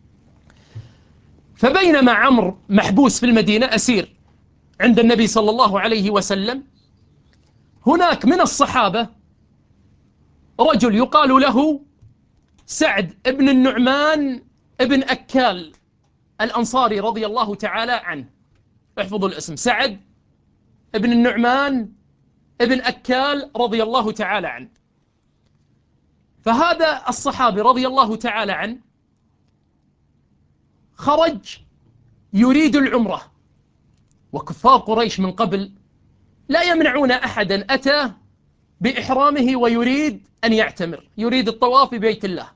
فبينما عمرو محبوس في المدينة أسير عند النبي صلى الله عليه وسلم، هناك من الصحابة رجل يقال له سعد ابن النعمان ابن أكال الأنصاري رضي الله تعالى عنه. احفظوا الاسم، سعد ابن النعمان ابن أكال رضي الله تعالى عنه. فهذا الصحابي رضي الله تعالى عنه خرج يريد العمرة، وكفار قريش من قبل لا يمنعون أحدا أتى بإحرامه ويريد أن يعتمر، يريد الطواف ببيت الله.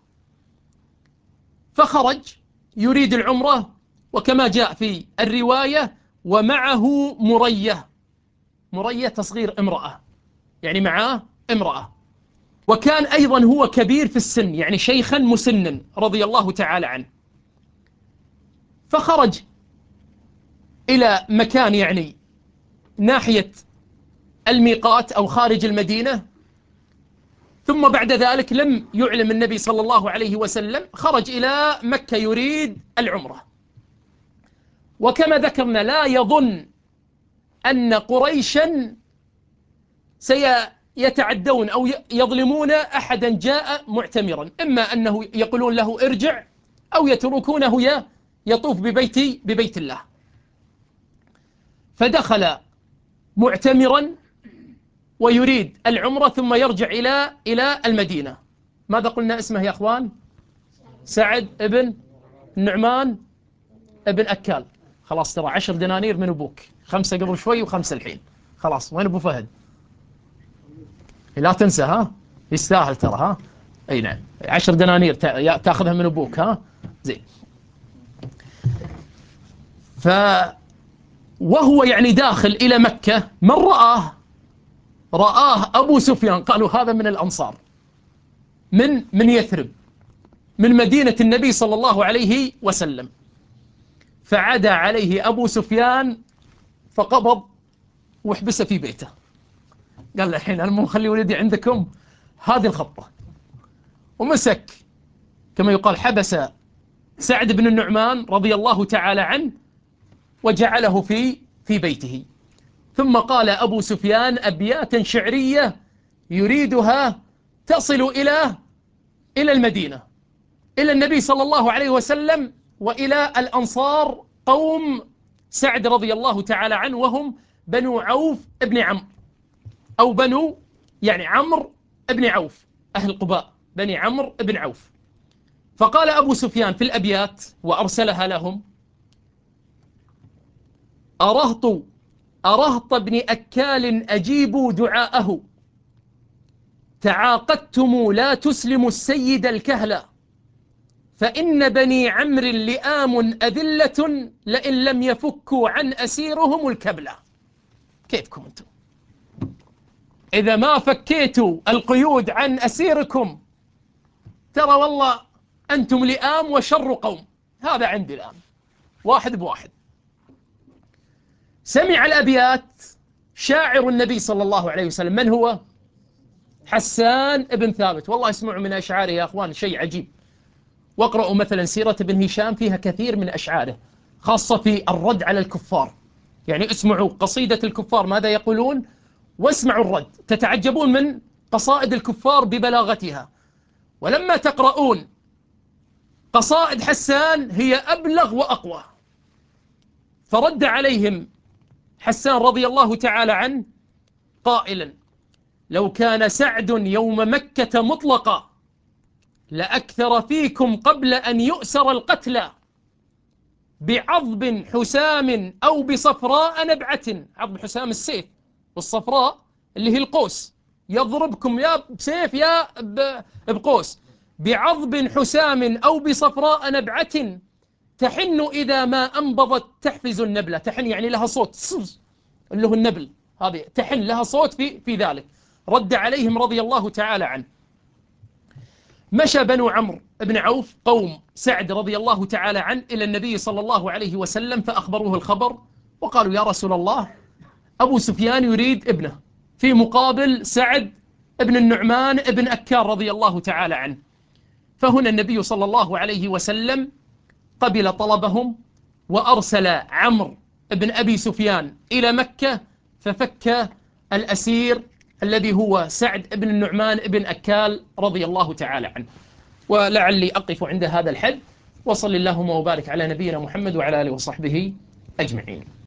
فخرج يريد العمرة، وكما جاء في الرواية ومعه مرية تصغير امرأة، معاه امرأة، وكان أيضا هو كبير في السن، شيخا مسنا رضي الله تعالى عنه. فخرج إلى مكان ناحية الميقات أو خارج المدينة، ثم بعد ذلك لم يعلم النبي صلى الله عليه وسلم، خرج إلى مكة يريد العمرة. وكما ذكرنا لا يظن أن قريشا سيتعدون أو يظلمون أحدا جاء معتمرا، إما أنه يقولون له ارجع أو يتركونه يطوف ببيت الله. فدخل معتمرا ويريد العمرة ثم يرجع إلى المدينة. ماذا قلنا اسمه يا أخوان؟ سعد ابن النعمان ابن أكال. خلاص ترى 10 دنانير من أبوك، 5 قبل شوي و5 الحين. خلاص وين أبو فهد؟ لا تنسى ها، يستاهل ترى ها. أي نعم 10 دنانير تأخذها من أبوك ها. زين. وهو يعني داخل إلى مكة من رآه أبو سفيان. قالوا هذا من الأنصار، من يثرب، من مدينة النبي صلى الله عليه وسلم. فعدا عليه أبو سفيان فقبض وحبسه في بيته. قال له الحين أنا مو مخلي ولدي عندكم، هذه الخطة. ومسك كما يقال حبس سعد بن النعمان رضي الله تعالى عنه وجعله في بيته. ثم قال أبو سفيان أبياتا شعرية يريدها تصل إلى المدينة، إلى النبي صلى الله عليه وسلم وإلى الأنصار قوم سعد رضي الله تعالى عنه، وهم بنو عوف ابن عمرو، أو بنو يعني عمرو ابن عوف، أهل قباء بني عمرو ابن عوف. فقال أبو سفيان في الأبيات وأرسلها لهم: أرهط ابن أكال أجيبوا دعاءه، تعاقدتم لا تسلموا السيد الكهلا، فإن بني عمرو لئام أذلة لئن لم يفكوا عن أسيرهم الكبلة. كيفكم أنتم؟ إذا ما فكيتوا القيود عن أسيركم ترى والله أنتم لئام وشر قوم. هذا عندي الآن واحد بواحد. سمع الأبيات شاعر النبي صلى الله عليه وسلم. من هو؟ حسان بن ثابت. والله اسمعوا من أشعاره يا أخوان شيء عجيب. واقرأوا مثلا سيرة ابن هشام فيها كثير من أشعاره، خاصة في الرد على الكفار. يعني اسمعوا قصيدة الكفار ماذا يقولون، واسمعوا الرد، تتعجبون من قصائد الكفار ببلاغتها. ولما تقرؤون قصائد حسان هي أبلغ وأقوى. فرد عليهم حسان رضي الله تعالى عنه قائلا: لو كان سعد يوم مكة مطلقا لأكثر فيكم قبل أن يؤسر القتلى، بعضب حسام أو بصفراء نبعة. عضب حسام السيف، والصفراء اللي هي القوس، يضربكم يا بسيف يا بقوس. بعضب حسام أو بصفراء نبعة تحن إذا ما أنبضت تحفز النبلة. تحن يعني لها صوت اللي هو النبل، هذه تحن لها صوت في ذلك. رد عليهم رضي الله تعالى عنه. مشى بنو عمرو بن عوف قوم سعد رضي الله تعالى عنه إلى النبي صلى الله عليه وسلم فأخبروه الخبر، وقالوا: يا رسول الله، أبو سفيان يريد ابنه في مقابل سعد ابن النعمان ابن أكار رضي الله تعالى عنه. فهنا النبي صلى الله عليه وسلم قبل طلبهم وأرسل عمرو بن أبي سفيان إلى مكة ففك الأسير الذي هو سعد بن النعمان بن أكال رضي الله تعالى عنه. ولعلي أقف عند هذا الحد، وصل اللهم وبارك على نبينا محمد وعلى آله وصحبه أجمعين.